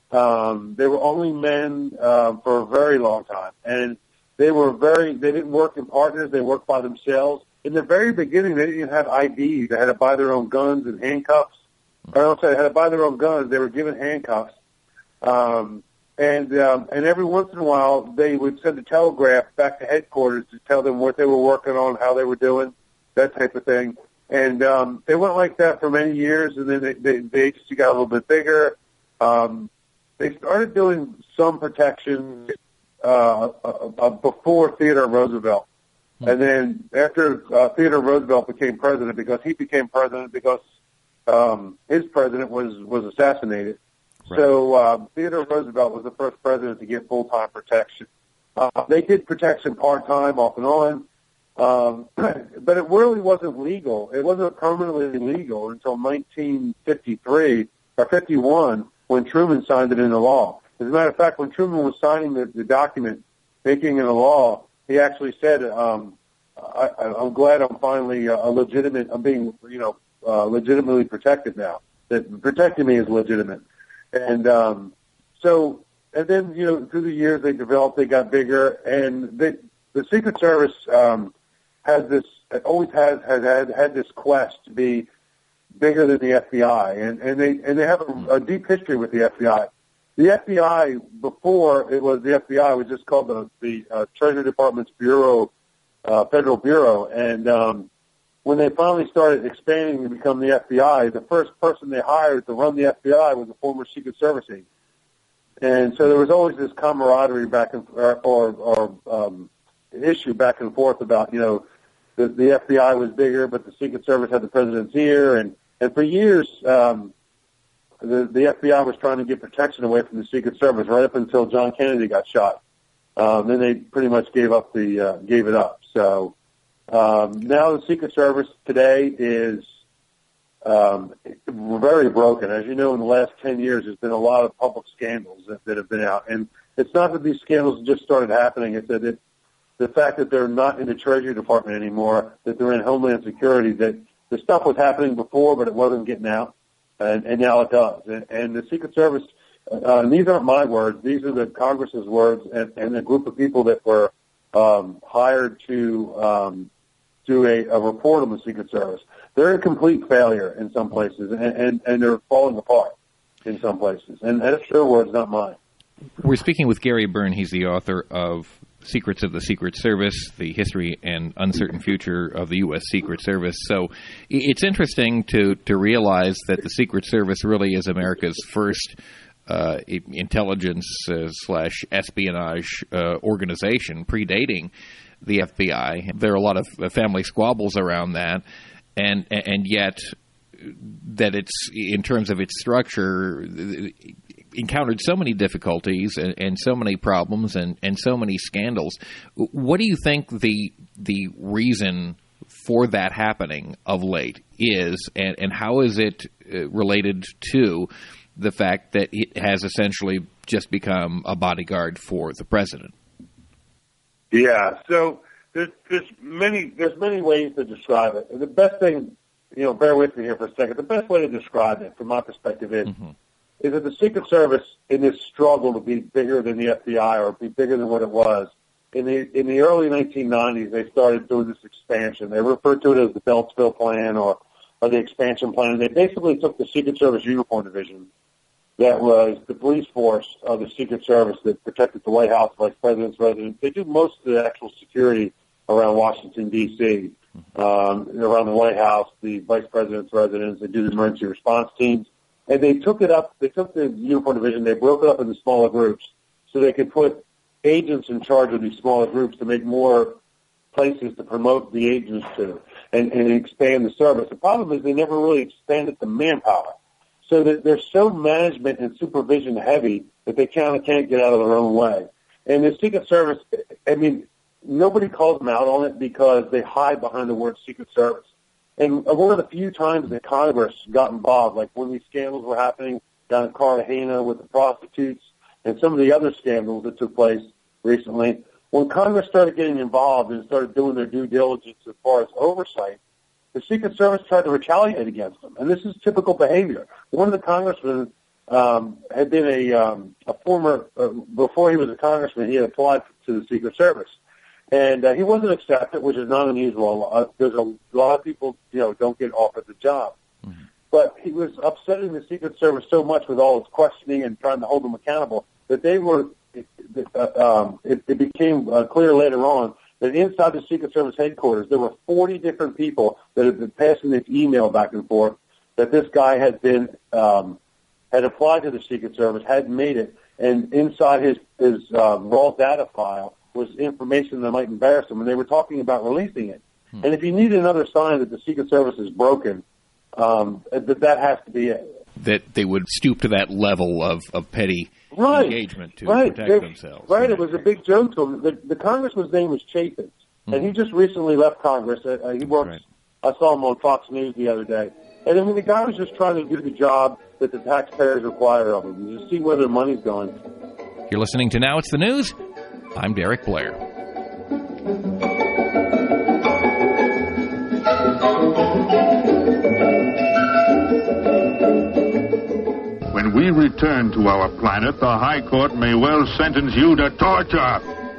Um, they were only men uh, for a very long time, and they were very. They didn't work in partners. They worked by themselves. In the very beginning, they didn't even have I Ds. They had to buy their own guns and handcuffs. I don't say they had to buy their own guns. They were given handcuffs, um, and um, and every once in a while, they would send a telegraph back to headquarters to tell them what they were working on, how they were doing, that type of thing. And um, they went like that for many years, and then they, they, the agency got a little bit bigger. Um, they started doing some protection uh, uh, uh, before Theodore Roosevelt. Hmm. And then after uh, Theodore Roosevelt became president, because he became president because um, his president was, was assassinated. Right. So um, Theodore Roosevelt was the first president to get full-time protection. Uh, they did protection part-time, off and on. Um, but it really wasn't legal. It wasn't permanently legal until nineteen fifty-three or fifty-one when Truman signed it into law. As a matter of fact, when Truman was signing the, the document, making it a law, he actually said, um, I, I'm glad I'm finally uh, a legitimate, I'm being, you know, uh, legitimately protected now. That protecting me is legitimate. And, um, so, and then, you know, through the years they developed, they got bigger, and they, the Secret Service, um, has this, always has, has had, had this quest to be bigger than the F B I, and, and they, and they have a, a deep history with the F B I. The F B I, before it was the F B I, was just called the, the uh, Treasury Department's Bureau, uh, Federal Bureau, and, um, when they finally started expanding to become the F B I, the first person they hired to run the F B I was a former Secret Service agent. And so there was always this camaraderie back and, or, or, or um, issue back and forth about, you know, the, the F B I was bigger, but the Secret Service had the president's ear, and, and for years, um, the, the F B I was trying to get protection away from the Secret Service right up until John Kennedy got shot. Um, then they pretty much gave up the, uh, gave it up. So, um, now the Secret Service today is, um, very broken. As you know, in the last ten years, there's been a lot of public scandals that, that have been out. And it's not that these scandals just started happening. It's that it, the fact that they're not in the Treasury Department anymore, that they're in Homeland Security, that the stuff was happening before, but it wasn't getting out, and, and now it does. And, and the Secret Service, uh, and these aren't my words, these are the Congress's words, and, and a group of people that were um, hired to um, do a, a report on the Secret Service. They're a complete failure in some places, and, and, and they're falling apart in some places. And that's their words, not mine. We're speaking with Gary Byrne. He's the author of Secrets of the Secret Service, The History and Uncertain Future of the U S. Secret Service. So it's interesting to, to realize that the Secret Service really is America's first uh, intelligence uh, slash espionage uh, organization, predating the F B I. There are a lot of family squabbles around that, and and yet that it's, in terms of its structure, encountered so many difficulties and, and so many problems and, and so many scandals. What do you think the the reason for that happening of late is, and, and how is it related to the fact that it has essentially just become a bodyguard for the president? Yeah, so there's, there's many there's many ways to describe it. The best thing, you know, bear with me here for a second. The best way to describe it, from my perspective, is mm-hmm. is that the Secret Service, in this struggle to be bigger than the F B I or be bigger than what it was, in the in the early nineteen nineties, they started doing this expansion. They referred to it as the Beltsville Plan or, or the expansion plan. They basically took the Secret Service Uniform Division, that was the police force of the Secret Service that protected the White House, Vice President's residence. They do most of the actual security around Washington, D C, um, around the White House, the Vice President's residence. They do the emergency response teams. And they took it up, they took the Uniform Division, they broke it up into smaller groups so they could put agents in charge of these smaller groups to make more places to promote the agents to and, and expand the service. The problem is they never really expanded the manpower. So that they're so management and supervision heavy that they kind of can't get out of their own way. And the Secret Service, I mean, nobody calls them out on it because they hide behind the word Secret Service. And one of the few times that Congress got involved, like when these scandals were happening down in Cartagena with the prostitutes and some of the other scandals that took place recently, when Congress started getting involved and started doing their due diligence as far as oversight, the Secret Service tried to retaliate against them. And this is typical behavior. One of the congressmen um, had been a, um, a former, uh, before he was a congressman, he had applied to the Secret Service. And uh, he wasn't accepted, which is not unusual. Uh, there's a lot of people, you know, don't get offered the job. Mm-hmm. But he was upsetting the Secret Service so much with all his questioning and trying to hold them accountable that they were, uh, um, it, it became uh, clear later on that inside the Secret Service headquarters, there were forty different people that had been passing this email back and forth that this guy had been, um, had applied to the Secret Service, hadn't made it, and inside his, his uh, raw data file was information that might embarrass him, and they were talking about releasing it. Hmm. And if you need another sign that the Secret Service is broken, um, that that has to be it. That they would stoop to that level of, of petty right. engagement to right. protect They're, themselves. Right, it was a big joke to him. The, the congressman's name was Chafins, hmm. and he just recently left Congress. Uh, he works. Right. I saw him on Fox News the other day. And I mean, the guy was just trying to do the job that the taxpayers require of him, to see where their money's going. You're listening to Now It's the News. I'm Derek Blair. When we return to our planet, the High Court may well sentence you to torture.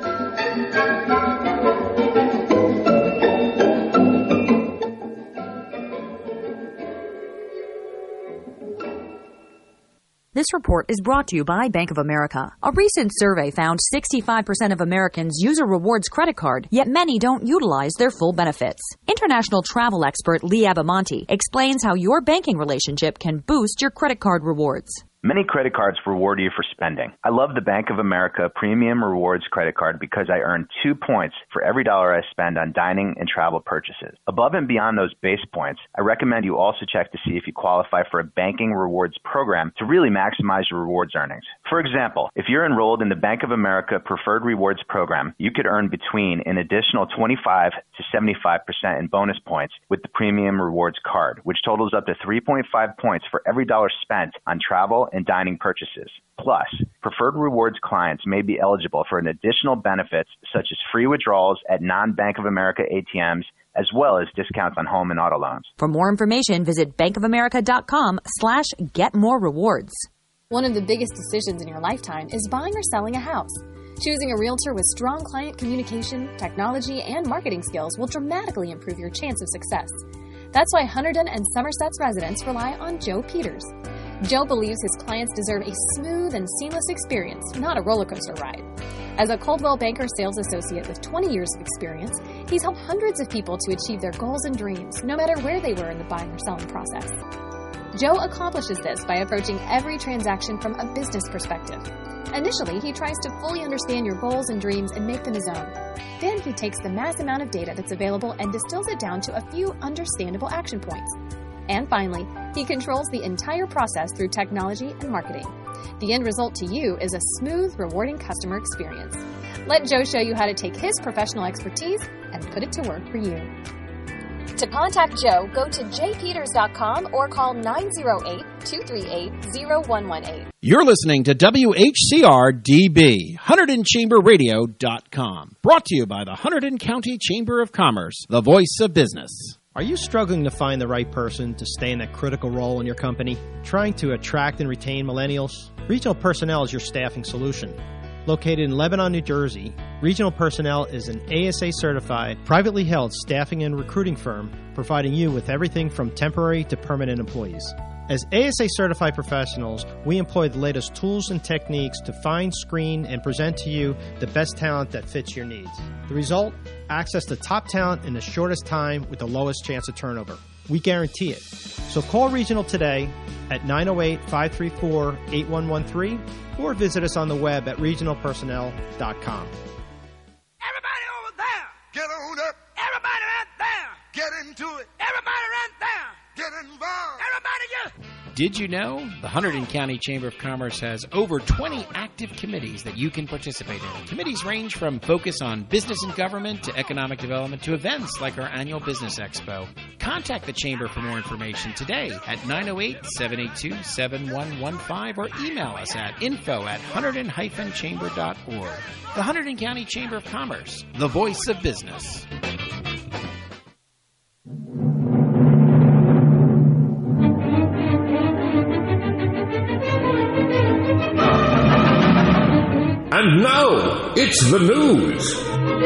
This report is brought to you by Bank of America. A recent survey found sixty-five percent of Americans use a rewards credit card, yet many don't utilize their full benefits. International travel expert Lee Abamonte explains how your banking relationship can boost your credit card rewards. Many credit cards reward you for spending. I love the Bank of America Premium Rewards credit card because I earn two points for every dollar I spend on dining and travel purchases. Above and beyond those base points, I recommend you also check to see if you qualify for a banking rewards program to really maximize your rewards earnings. For example, if you're enrolled in the Bank of America Preferred Rewards program, you could earn between an additional twenty-five to seventy-five percent in bonus points with the Premium Rewards card, which totals up to three point five points for every dollar spent on travel and dining purchases. Plus, Preferred Rewards clients may be eligible for an additional benefits such as free withdrawals at non-Bank of America A T Ms, as well as discounts on home and auto loans. For more information, visit bankofamerica.com slash get more rewards. One of the biggest decisions in your lifetime is buying or selling a house. Choosing a realtor with strong client communication, technology, and marketing skills will dramatically improve your chance of success. That's why Hunterdon and Somerset's residents rely on Joe Peters. Joe believes his clients deserve a smooth and seamless experience, not a roller coaster ride. As a Coldwell Banker sales associate with twenty years of experience, he's helped hundreds of people to achieve their goals and dreams, no matter where they were in the buying or selling process. Joe accomplishes this by approaching every transaction from a business perspective. Initially, he tries to fully understand your goals and dreams and make them his own. Then he takes the mass amount of data that's available and distills it down to a few understandable action points. And finally, he controls the entire process through technology and marketing. The end result to you is a smooth, rewarding customer experience. Let Joe show you how to take his professional expertise and put it to work for you. To contact Joe, go to j peters dot com or call nine oh eight, two three eight, oh one one eight. You're listening to W H C R D B, Hunterdon Chamber Radio dot com. Brought to you by the Hunterdon County Chamber of Commerce, the voice of business. Are you struggling to find the right person to stay in that critical role in your company? Trying to attract and retain millennials? Regional Personnel is your staffing solution. Located in Lebanon, New Jersey, Regional Personnel is an A S A-certified, privately held staffing and recruiting firm providing you with everything from temporary to permanent employees. As A S A-certified professionals, we employ the latest tools and techniques to find, screen, and present to you the best talent that fits your needs. The result? Access to top talent in the shortest time with the lowest chance of turnover. We guarantee it. So call Regional today at nine oh eight, five three four, eight one one three or visit us on the web at regional personnel dot com. Everybody over there, get on up. Everybody right there, get into it. Everybody right there, get involved. Everybody just... Did you know the Hunterdon County Chamber of Commerce has over twenty active committees that you can participate in? Committees range from focus on business and government to economic development to events like our annual Business Expo. Contact the Chamber for more information today at nine oh eight, seven eight two, seven one one five or email us at info at hunterdon dash chamber dot org. The Hunterdon County Chamber of Commerce, the voice of business. And now, it's the news.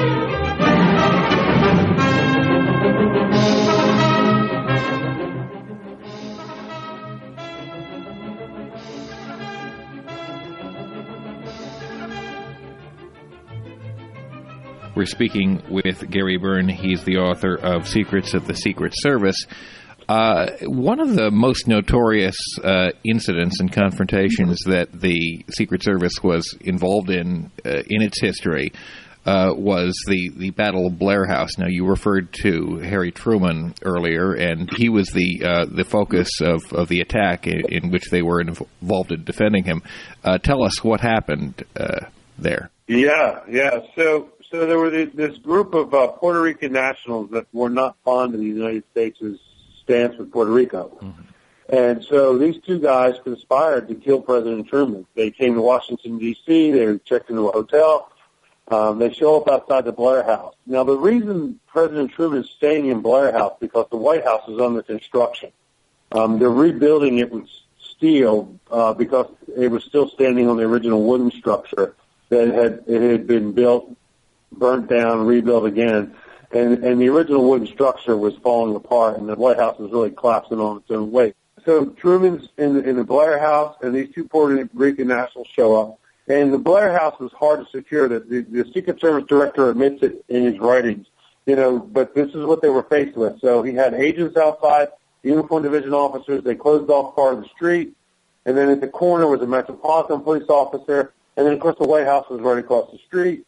We're speaking with Gary Byrne. He's the author of Secrets of the Secret Service. Uh, one of the most notorious uh, incidents and confrontations that the Secret Service was involved in uh, in its history uh, was the, the Battle of Blair House. Now, you referred to Harry Truman earlier, and he was the uh, the focus of, of the attack in, in which they were involved in defending him. Uh, tell us what happened uh, there. Yeah, yeah. So, so there were this, this group of uh, Puerto Rican nationals that were not fond of the United States' stance with Puerto Rico. Mm-hmm. And so these two guys conspired to kill President Truman. They came to Washington, D C They checked into a hotel. Um, they show up outside the Blair House. Now, the reason President Truman is staying in Blair House because the White House is under construction. Um, they're rebuilding it with steel uh, because it was still standing on the original wooden structure that had it had been built, burnt down, rebuilt again. And, and the original wooden structure was falling apart, and the White House was really collapsing on its own weight. So Truman's in the, in the Blair House, and these two Puerto Rican nationals show up. And the Blair House was hard to secure. The, the, the Secret Service director admits it in his writings, you know, but this is what they were faced with. So he had agents outside, uniformed division officers. They closed off part of the street. And then at the corner was a Metropolitan Police officer. And then, of course, the White House was right across the street.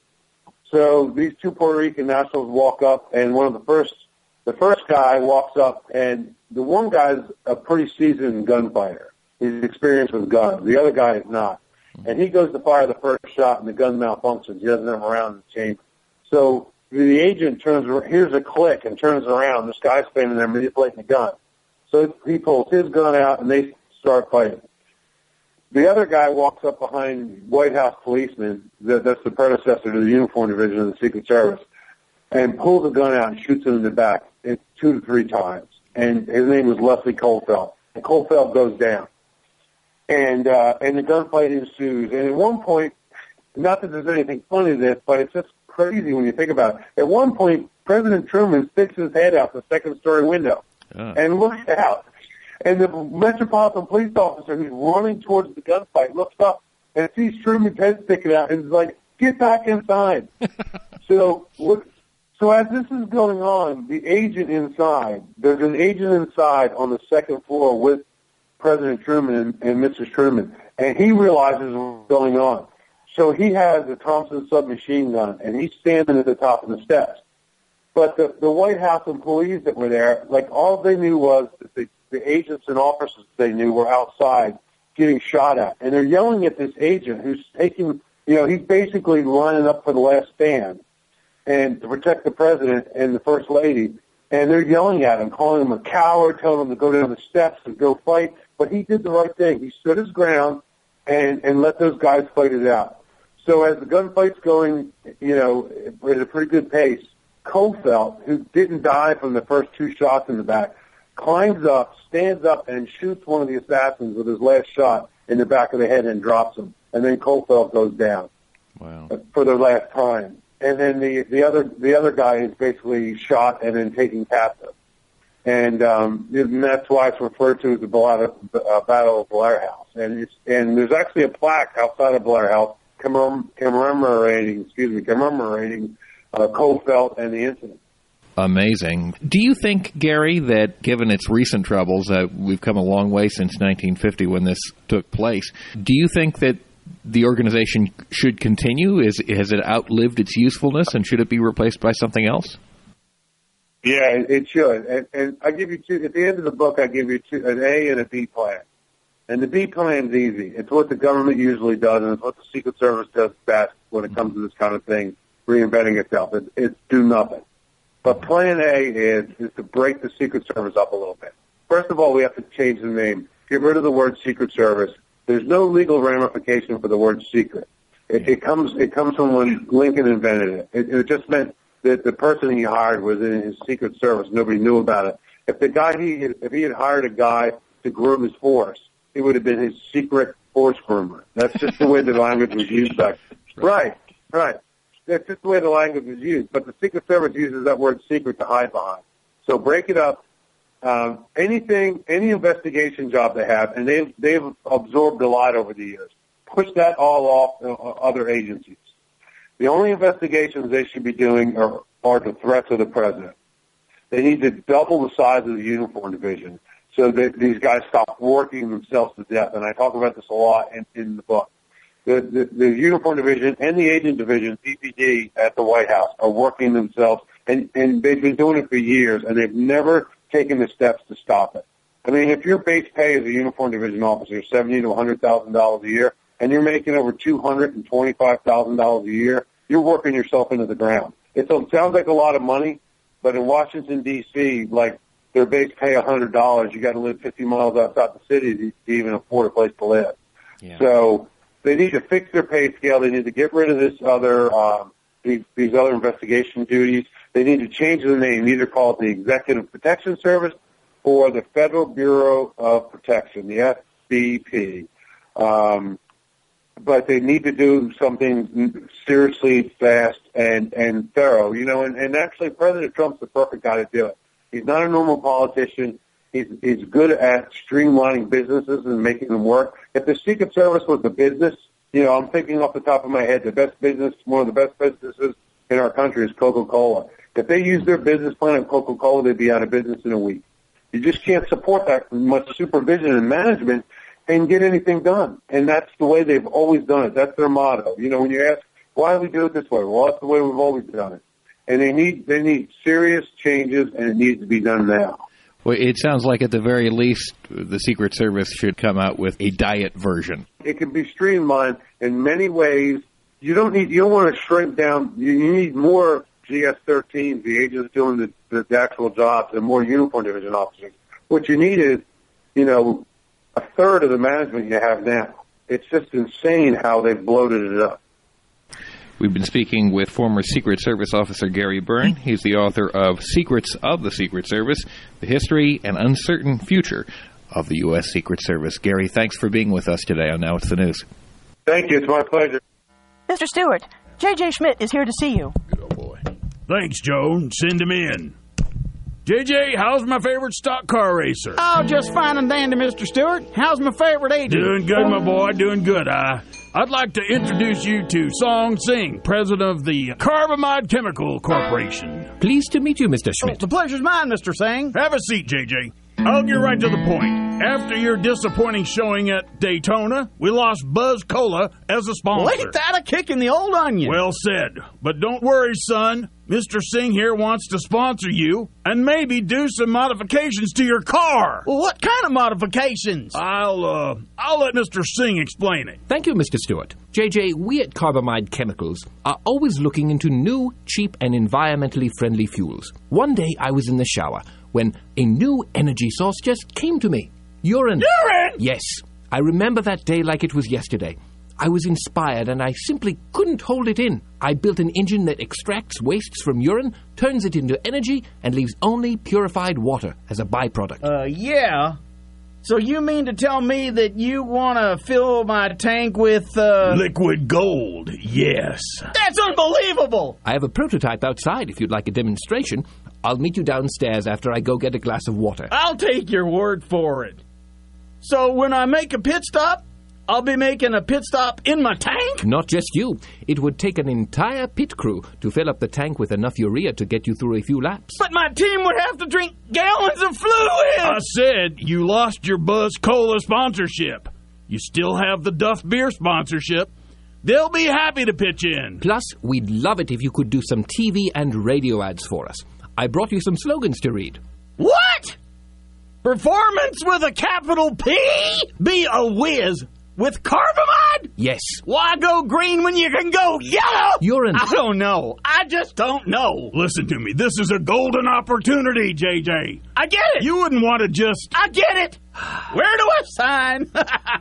So these two Puerto Rican nationals walk up, and one of the first, the first guy walks up, and the one guy's a pretty seasoned gunfighter. He's experienced with guns. The other guy is not. And he goes to fire the first shot, and the gun malfunctions. He doesn't have a round in the chamber. So the agent turns, hears a click and turns around. This guy's standing there manipulating the gun. So he pulls his gun out, and they start fighting. The other guy walks up behind White House policeman, that's the predecessor to the uniform division of the Secret Service, and pulls a gun out and shoots him in the back two to three times. And his name was Leslie Colfeld. And Colfeld goes down. And uh, and the gunfight ensues. And at one point, not that there's anything funny to this, but it's just crazy when you think about it. At one point, President Truman sticks his head out the second-story window uh. and looks out. And the Metropolitan Police officer who's running towards the gunfight looks up and sees Truman's head sticking out and is like, get back inside. so, so as this is going on, the agent inside, there's an agent inside on the second floor with President Truman and, and Missus Truman, and he realizes what's going on. So he has a Thompson submachine gun, and he's standing at the top of the steps. But the, the White House employees that were there, like, all they knew was that the The agents and officers they knew were outside getting shot at. And they're yelling at this agent who's taking, you know, he's basically lining up for the last stand and to protect the president and the first lady. And they're yelling at him, calling him a coward, telling him to go down the steps and go fight. But he did the right thing. He stood his ground and, and let those guys fight it out. So as the gunfight's going, you know, at a pretty good pace, Kofelt, who didn't die from the first two shots in the back, climbs up, stands up, and shoots one of the assassins with his last shot in the back of the head and drops him. And then Kofelt goes down. Wow. For the last time. And then the, the other the other guy is basically shot and then taken captive. And, um, and that's why it's referred to as the Battle, uh, Battle of Blair House. And it's, and there's actually a plaque outside of Blair House commem- commemorating, excuse me, commemorating uh, Kofelt and the incident. Amazing. Do you think, Gary, that given its recent troubles, uh, we've come a long way since nineteen fifty when this took place, do you think that the organization should continue? Is, has it outlived its usefulness, and should it be replaced by something else? Yeah, it, it should. And, and I give you two, at the end of the book, I give you two, an A and a B plan. And the B plan is easy. It's what the government usually does, and it's what the Secret Service does best when it comes to this kind of thing, reinventing itself. It, it's do nothing. But plan A is, is to break the Secret Service up a little bit. First of all, we have to change the name. Get rid of the word Secret Service. There's no legal ramification for the word secret. It, it comes it comes from when Lincoln invented it. it. It just meant that the person he hired was in his Secret Service. Nobody knew about it. If the guy he if he had hired a guy to groom his force, it would have been his secret force groomer. That's just the way the language was used back. Right, right. That's just the way the language was used. But the Secret Service uses that word secret to hide behind. So break it up. Um, anything, any investigation job they have, and they've, they've absorbed a lot over the years, push that all off uh, other agencies. The only investigations they should be doing are, are the threats of the president. They need to double the size of the uniform division so that these guys stop working themselves to death. And I talk about this a lot in, in the book. The, the, the uniform division and the agent division, P P D, at the White House are working themselves, and, and they've been doing it for years, and they've never taking the steps to stop it. I mean, if your base pay as a uniform division officer is seventy to one hundred thousand dollars a year, and you're making over two hundred twenty-five thousand dollars a year, you're working yourself into the ground. It sounds like a lot of money, but in Washington, D C, like their base pay one hundred dollars, you got to live fifty miles outside the city to, to even afford a place to live. Yeah. So they need to fix their pay scale. They need to get rid of this other um, these, these other investigation duties. They need to change the name, either call it the Executive Protection Service or the Federal Bureau of Protection, the F B P. Um, but they need to do something seriously fast and, and thorough, you know, and, and actually President Trump's the perfect guy to do it. He's not a normal politician. He's, he's good at streamlining businesses and making them work. If the Secret Service was the business, you know, I'm thinking off the top of my head, the best business, one of the best businesses in our country is Coca-Cola. If they used their business plan at Coca-Cola, they'd be out of business in a week. You just can't support that much supervision and management and get anything done. And that's the way they've always done it. That's their motto. You know, when you ask, why do we do it this way? Well, that's the way we've always done it. And they need they need serious changes, and it needs to be done now. Well, it sounds like at the very least the Secret Service should come out with a diet version. It can be streamlined in many ways. You don't need you don't want to shrink down. You, you need more G S thirteens, the agents doing the, the, the actual jobs, and more uniform division officers. What you need is, you know, a third of the management you have now. It's just insane how they've bloated it up. We've been speaking with former Secret Service officer Gary Byrne. He's the author of Secrets of the Secret Service, The History and Uncertain Future of the U S. Secret Service. Gary, thanks for being with us today on Now It's the News. Thank you. It's my pleasure. Mister Stewart, J J. Schmidt is here to see you. Good old boy. Thanks, Joe. Send him in. J J, how's my favorite stock car racer? Oh, just fine and dandy, Mister Stewart. How's my favorite agent? Doing good, my boy. Doing good. I, I'd like to introduce you to Song Singh, president of the Carbamide Chemical Corporation. Pleased to meet you, Mister Schmidt. Oh, the pleasure's mine, Mister Singh. Have a seat, J J. I'll get right to the point. After your disappointing showing at Daytona, we lost Buzz Cola as a sponsor. Well, ain't that a kick in the old onion? Well said. But don't worry, son. Mister Singh here wants to sponsor you and maybe do some modifications to your car. Well, what kind of modifications? I'll, uh, I'll let Mister Singh explain it. Thank you, Mister Stewart. J J, we at Carbamide Chemicals are always looking into new, cheap, and environmentally friendly fuels. One day I was in the shower when a new energy source just came to me. Urine. Urine? Yes. I remember that day like it was yesterday. I was inspired and I simply couldn't hold it in. I built an engine that extracts wastes from urine, turns it into energy, and leaves only purified water as a byproduct. Uh, yeah. So you mean to tell me that you want to fill my tank with, uh... liquid gold, yes. That's unbelievable! I have a prototype outside if you'd like a demonstration. I'll meet you downstairs after I go get a glass of water. I'll take your word for it. So when I make a pit stop, I'll be making a pit stop in my tank? Not just you. It would take an entire pit crew to fill up the tank with enough urea to get you through a few laps. But my team would have to drink gallons of fluid! I said you lost your Buzz Cola sponsorship. You still have the Duff Beer sponsorship. They'll be happy to pitch in. Plus, we'd love it if you could do some T V and radio ads for us. I brought you some slogans to read. What? Performance with a capital P? Be a whiz. With Carbamide? Yes. Why go green when you can go yellow? Urine. I don't know. I just don't know. Listen to me. This is a golden opportunity, J J. I get it. You wouldn't want to just... I get it. Where do I sign?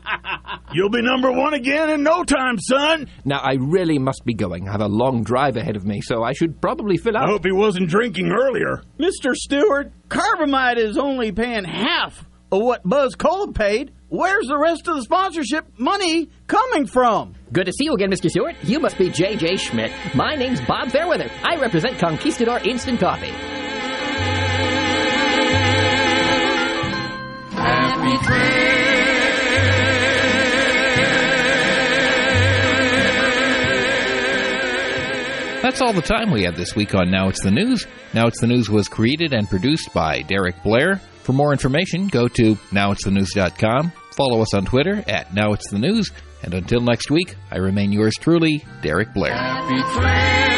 You'll be number one again in no time, son. Now, I really must be going. I have a long drive ahead of me, so I should probably fill out. I hope he wasn't drinking earlier. Mister Stewart, Carbamide is only paying half of what Buzz Cola paid. Where's the rest of the sponsorship money coming from? Good to see you again, Mister Stewart. You must be J J. Schmidt. My name's Bob Fairweather. I represent Conquistador Instant Coffee. Happy Trail. That's all the time we have this week on Now It's the News. Now It's the News was created and produced by Derek Blair. For more information, go to now it's the news dot com. Follow us on Twitter at Now It's the News. And until next week, I remain yours truly, Derek Blair. Happy Trail.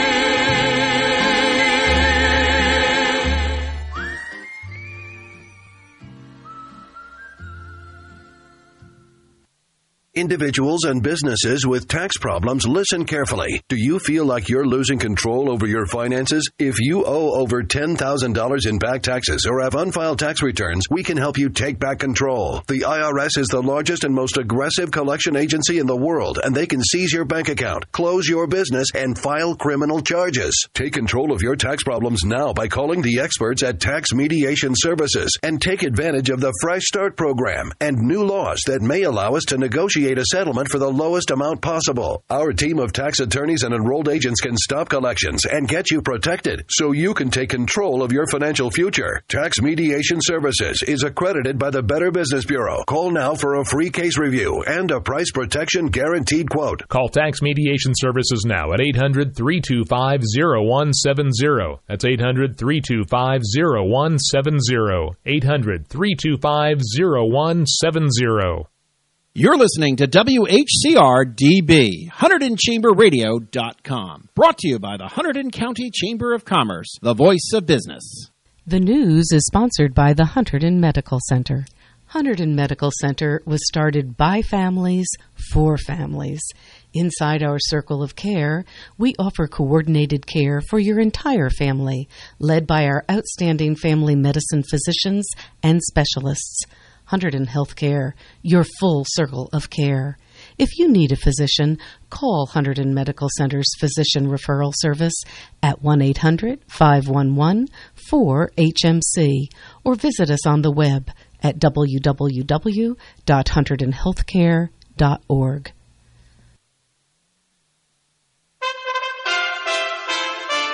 Individuals and businesses with tax problems, listen carefully. Do you feel like you're losing control over your finances? If you owe over ten thousand dollars in back taxes or have unfiled tax returns, we can help you take back control. The I R S is the largest and most aggressive collection agency in the world, and they can seize your bank account, close your business, and file criminal charges. Take control of your tax problems now by calling the experts at Tax Mediation Services and take advantage of the Fresh Start program and new laws that may allow us to negotiate a settlement for the lowest amount possible. Our team of tax attorneys and enrolled agents can stop collections and get you protected so you can take control of your financial future. Tax Mediation Services is accredited by the Better Business Bureau. Call now for a free case review and a price protection guaranteed quote. Call Tax Mediation Services now at eight hundred, three two five, zero one seven zero. That's eight hundred, three two five, zero one seven zero. eight hundred, three two five, zero one seven zero. You're listening to W H C R D B, Hunterdon Chamber Radio dot com. Brought to you by the Hunterdon County Chamber of Commerce, the voice of business. The news is sponsored by the Hunterdon Medical Center. Hunterdon Medical Center was started by families for families. Inside our circle of care, we offer coordinated care for your entire family, led by our outstanding family medicine physicians and specialists. Hunterdon Healthcare, your full circle of care. If you need a physician, call Hunterdon Medical Center's Physician Referral Service at one eight hundred, five one one, four H M C or visit us on the web at w w w dot hunterdon healthcare dot org.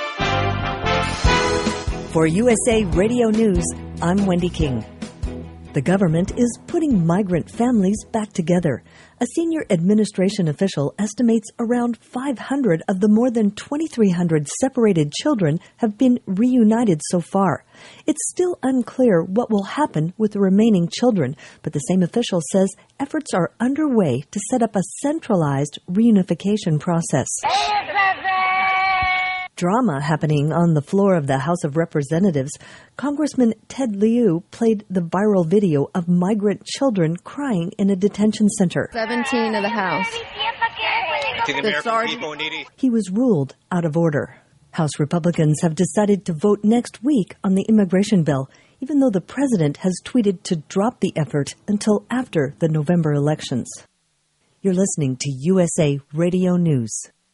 For U S A Radio News, I'm Wendy King. The government is putting migrant families back together. A senior administration official estimates around five hundred of the more than twenty-three hundred separated children have been reunited so far. It's still unclear what will happen with the remaining children, but the same official says efforts are underway to set up a centralized reunification process. Drama happening on the floor of the House of Representatives. Congressman Ted Lieu played the viral video of migrant children crying in a detention center. seventeen of the House. The sergeant. He was ruled out of order. House Republicans have decided to vote next week on the immigration bill, even though the president has tweeted to drop the effort until after the November elections. You're listening to U S A Radio News.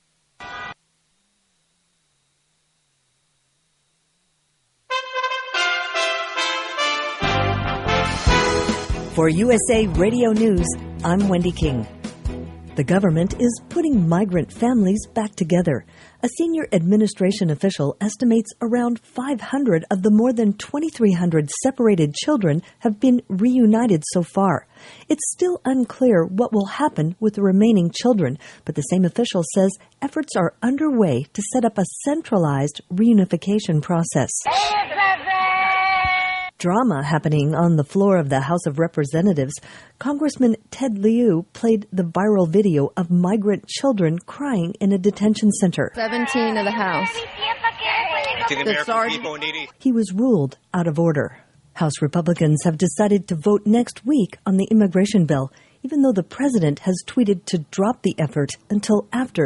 For U S A Radio News, I'm Wendy King. The government is putting migrant families back together. A senior administration official estimates around five hundred of the more than twenty-three hundred separated children have been reunited so far. It's still unclear what will happen with the remaining children, but the same official says efforts are underway to set up a centralized reunification process. Drama happening on the floor of the House of Representatives. Congressman Ted Lieu played the viral video of migrant children crying in a detention center. seventeen of the House. The sergeant. He was ruled out of order. House Republicans have decided to vote next week on the immigration bill, even though the president has tweeted to drop the effort until after